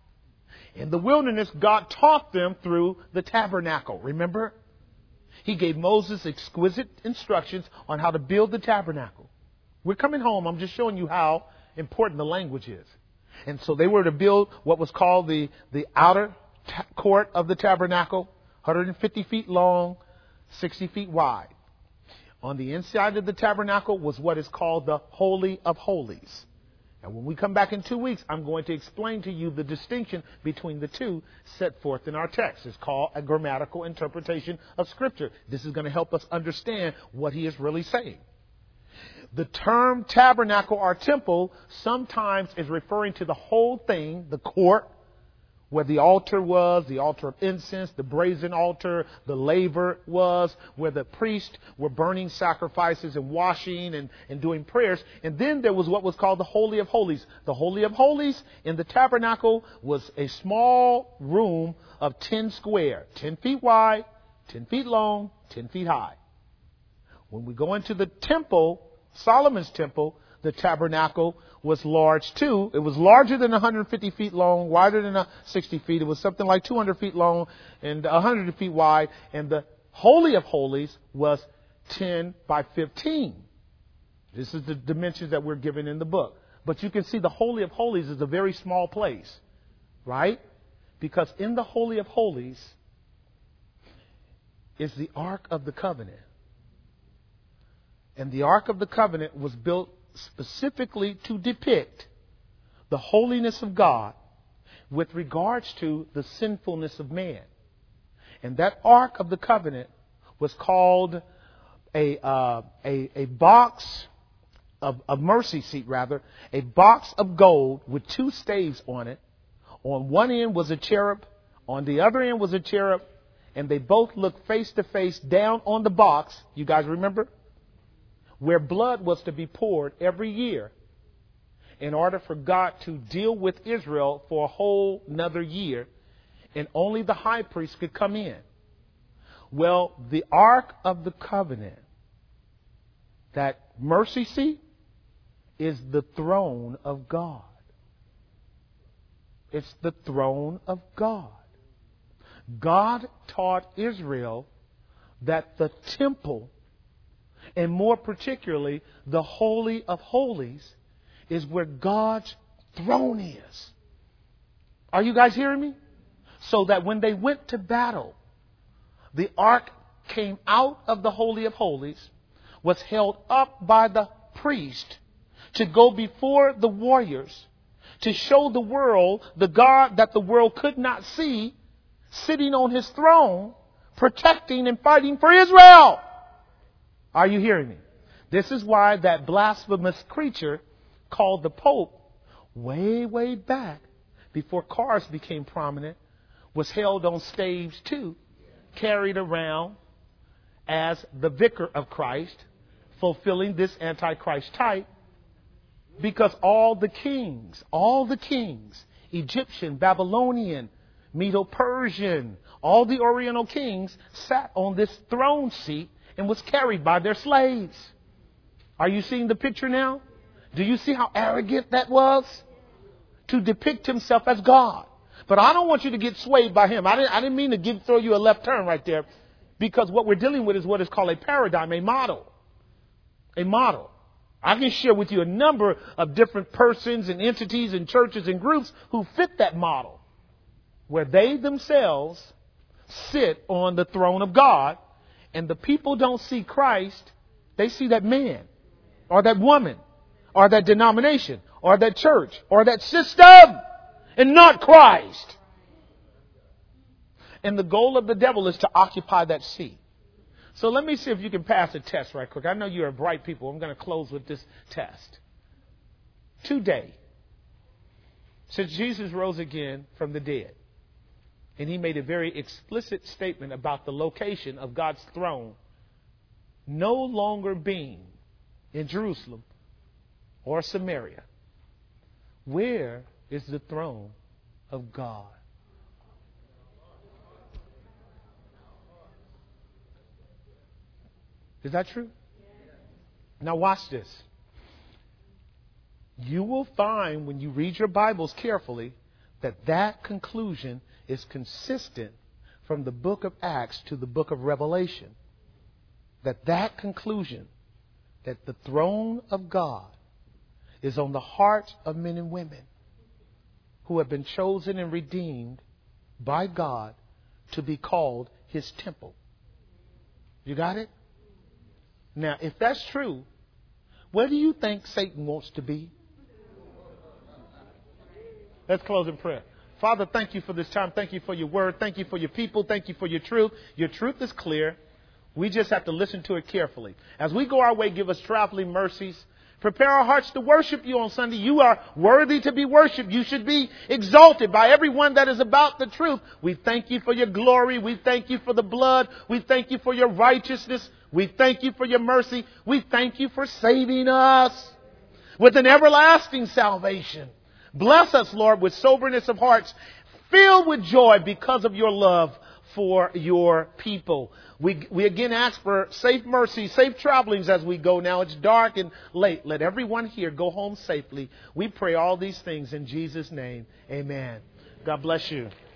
In the wilderness, God taught them through the tabernacle. Remember? He gave Moses exquisite instructions on how to build the tabernacle. We're coming home. I'm just showing you how important the language is. And so they were to build what was called the outer court of the tabernacle, 150 feet long, 60 feet wide. On the inside of the tabernacle was what is called the Holy of Holies. And when we come back in 2 weeks, I'm going to explain to you the distinction between the two set forth in our text. It's called a grammatical interpretation of Scripture. This is going to help us understand what he is really saying. The term tabernacle or temple sometimes is referring to the whole thing, the court, where the altar was, the altar of incense, the brazen altar, the laver was, where the priests were burning sacrifices and washing and doing prayers. And then there was what was called the Holy of Holies. The Holy of Holies in the tabernacle was a small room of 10 square, 10 feet wide, 10 feet long, 10 feet high. When we go into the temple, Solomon's temple, the tabernacle was large too. It was larger than 150 feet long, wider than 60 feet. It was something like 200 feet long and 100 feet wide. And the Holy of Holies was 10 by 15. This is the dimensions that we're given in the book. But you can see the Holy of Holies is a very small place, right? Because in the Holy of Holies is the Ark of the Covenant. And the Ark of the Covenant was built specifically to depict the holiness of God with regards to the sinfulness of man. And that Ark of the Covenant was called a box of a mercy seat, rather, a box of gold with 2 staves on it. On one end was a cherub, on the other end was a cherub, and they both looked face to face down on the box. You guys remember? Where blood was to be poured every year in order for God to deal with Israel for a whole another year, and only the high priest could come in. Well, the Ark of the Covenant, that mercy seat, is the throne of God. It's the throne of God. God taught Israel that the temple, and more particularly, the Holy of Holies, is where God's throne is. Are you guys hearing me? So that when they went to battle, the ark came out of the Holy of Holies, was held up by the priest to go before the warriors, to show the world the God that the world could not see, sitting on his throne, protecting and fighting for Israel. Are you hearing me? This is why that blasphemous creature called the Pope, way, way back, before cars became prominent, was held on stage too, carried around as the vicar of Christ, fulfilling this Antichrist type, because all the kings, Egyptian, Babylonian, Medo-Persian, all the Oriental kings sat on this throne seat and was carried by their slaves. Are you seeing the picture now? Do you see how arrogant that was? To depict himself as God. But I don't want you to get swayed by him. I didn't mean to throw you a left turn right there, because what we're dealing with is what is called a paradigm, a model. A model. I can share with you a number of different persons and entities and churches and groups who fit that model, where they themselves sit on the throne of God, and the people don't see Christ. They see that man or that woman or that denomination or that church or that system, and not Christ. And the goal of the devil is to occupy that seat. So let me see if you can pass a test right quick. I know you're bright people. I'm going to close with this test. Today, since Jesus rose again from the dead, and he made a very explicit statement about the location of God's throne no longer being in Jerusalem or Samaria, where is the throne of God? Is that true? Now watch this. You will find when you read your Bibles carefully that conclusion is consistent from the book of Acts to the book of Revelation. That conclusion, that the throne of God is on the hearts of men and women who have been chosen and redeemed by God to be called his temple. You got it? Now, if that's true, where do you think Satan wants to be? Let's close in prayer. Father, thank you for this time. Thank you for your word. Thank you for your people. Thank you for your truth. Your truth is clear. We just have to listen to it carefully. As we go our way, give us traveling mercies. Prepare our hearts to worship you on Sunday. You are worthy to be worshiped. You should be exalted by everyone that is about the truth. We thank you for your glory. We thank you for the blood. We thank you for your righteousness. We thank you for your mercy. We thank you for saving us with an everlasting salvation. Bless us, Lord, with soberness of hearts, filled with joy because of your love for your people. We again ask for safe mercy, safe travelings as we go now. It's dark and late. Let everyone here go home safely. We pray all these things in Jesus' name. Amen. God bless you.